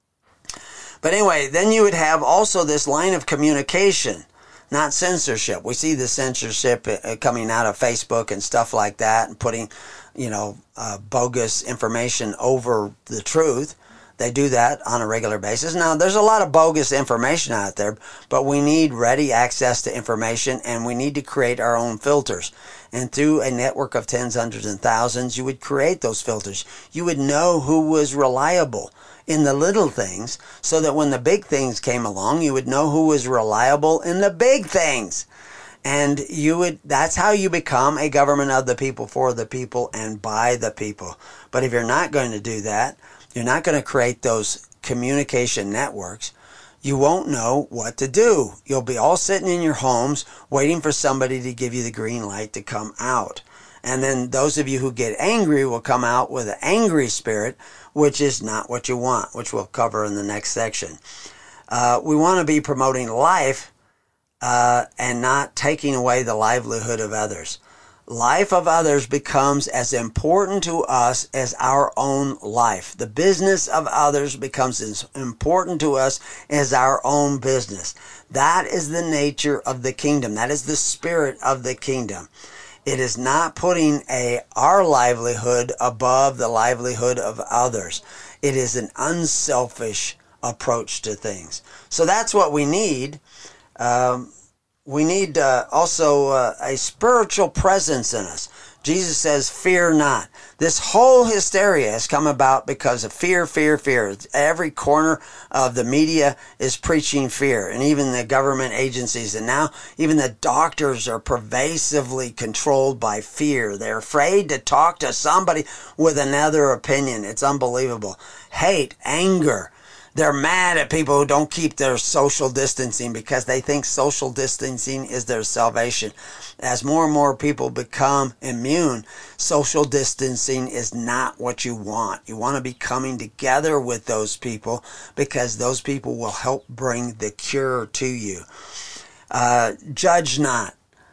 But anyway, then you would have also this line of communication, not censorship. We see the censorship coming out of Facebook and stuff like that, and putting, you know, uh, bogus information over the truth. They do that on a regular basis. Now, there's a lot of bogus information out there, but we need ready access to information, and we need to create our own filters. And through a network of tens, hundreds, and thousands, you would create those filters. You would know who was reliable in the little things, so that when the big things came along, you would know who was reliable in the big things. And you would, that's how you become a government of the people, for the people, and by the people. But if you're not going to do that, you're not going to create those communication networks, you won't know what to do. You'll be all sitting in your homes waiting for somebody to give you the green light to come out. And then those of you who get angry will come out with an angry spirit, which is not what you want, which we'll cover in the next section. Uh, we want to be promoting life uh, and not taking away the livelihood of others. Life of others becomes as important to us as our own life. The business of others becomes as important to us as our own business. That is the nature of the kingdom. That is the spirit of the kingdom. It is not putting a our livelihood above the livelihood of others. It is an unselfish approach to things. So that's what we need. Um, We need uh, also uh, a spiritual presence in us. Jesus says, fear not. This whole hysteria has come about because of fear, fear, fear. Every corner of the media is preaching fear, and even the government agencies. And now even the doctors are pervasively controlled by fear. They're afraid to talk to somebody with another opinion. It's unbelievable. Hate, anger. They're mad at people who don't keep their social distancing because they think social distancing is their salvation. As more and more people become immune, social distancing is not what you want. You want to be coming together with those people because those people will help bring the cure to you. Uh, judge not,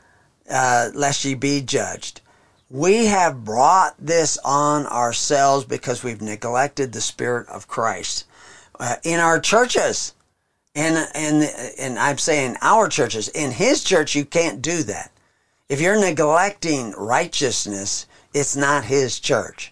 uh, lest ye be judged. We have brought this on ourselves because we've neglected the Spirit of Christ. Uh, in our churches, and, and, and I'm saying our churches, in His church, you can't do that. If you're neglecting righteousness, it's not His church.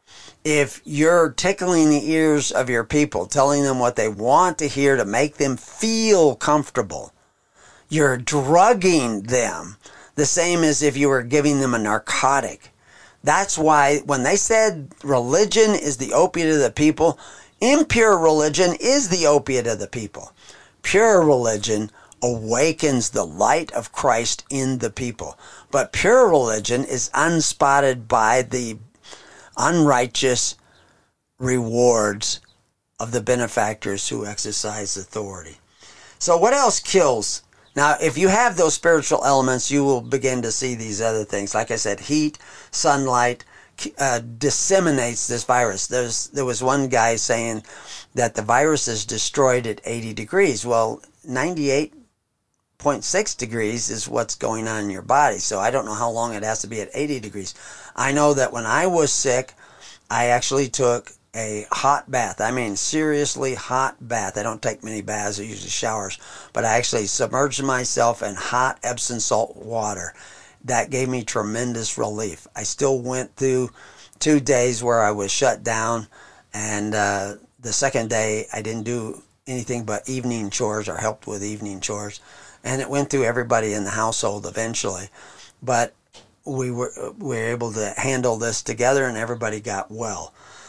If you're tickling the ears of your people, telling them what they want to hear to make them feel comfortable, you're drugging them, the same as if you were giving them a narcotic. That's why when they said religion is the opiate of the people, impure religion is the opiate of the people. Pure religion awakens the light of Christ in the people. But pure religion is unspotted by the unrighteous rewards of the benefactors who exercise authority. So what else kills? Now, if you have those spiritual elements, you will begin to see these other things. Like I said, heat, sunlight, uh, disseminates this virus. There's, there was one guy saying that the virus is destroyed at eighty degrees. Well, ninety-eight point six degrees is what's going on in your body. So I don't know how long it has to be at eighty degrees. I know that when I was sick, I actually took a hot bath. I mean, seriously hot bath. I don't take many baths, I usually showers, but I actually submerged myself in hot Epsom salt water. That gave me tremendous relief. I still went through two days where I was shut down, and uh, the second day I didn't do anything but evening chores or helped with evening chores, and it went through everybody in the household eventually. But we were, we were able to handle this together, and everybody got well.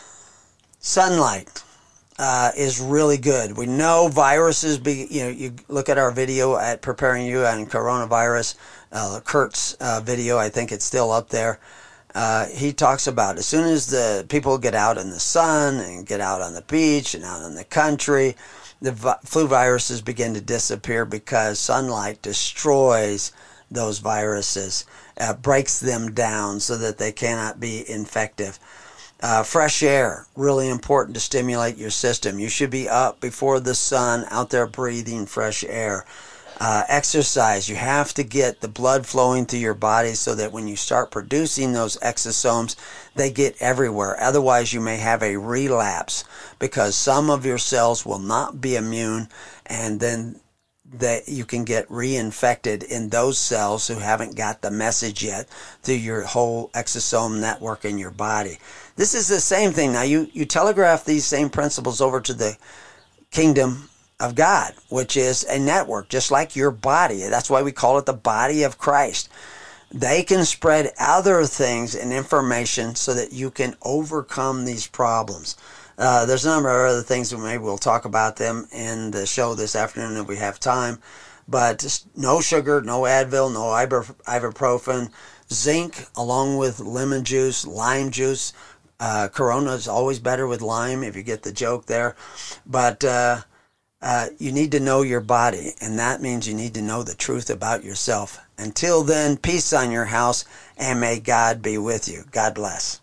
Sunlight uh, is really good. We know viruses, be, you know, you look at our video at Preparing You on Coronavirus, uh, Kurt's uh, video, I think it's still up there. Uh, he talks about as soon as the people get out in the sun and get out on the beach and out in the country, the vi- flu viruses begin to disappear because sunlight destroys those viruses, uh, breaks them down so that they cannot be infective. Uh, fresh air, really important to stimulate your system. You should be up before the sun, out there breathing fresh air. Uh, exercise, you have to get the blood flowing through your body so that when you start producing those exosomes, they get everywhere. Otherwise, you may have a relapse because some of your cells will not be immune, and then that you can get reinfected in those cells who haven't got the message yet through your whole exosome network in your body. This is the same thing. Now, you, you telegraph these same principles over to the kingdom of God, which is a network, just like your body. That's why we call it the body of Christ. They can spread other things and information so that you can overcome these problems. Uh, there's a number of other things, and maybe we'll talk about them in the show this afternoon if we have time. But just no sugar, no Advil, no ibup- ibuprofen, zinc along with lemon juice, lime juice. Uh, Corona is always better with lime, if you get the joke there. But uh, uh, you need to know your body, and that means you need to know the truth about yourself. Until then, peace on your house, and may God be with you. God bless.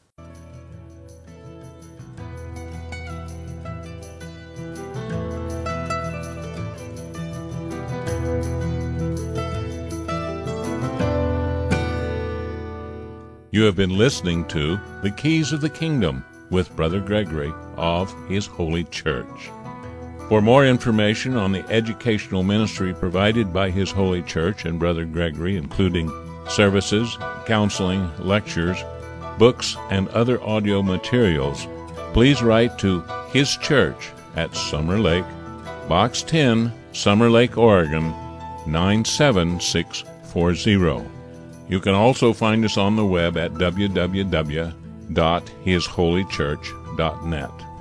You have been listening to The Keys of the Kingdom with Brother Gregory of His Holy Church. For more information on the educational ministry provided by His Holy Church and Brother Gregory, including services, counseling, lectures, books, and other audio materials, please write to His Church at Summer Lake, Box ten, Summer Lake, Oregon, nine seven six four zero. You can also find us on the web at w w w dot his holy church dot net.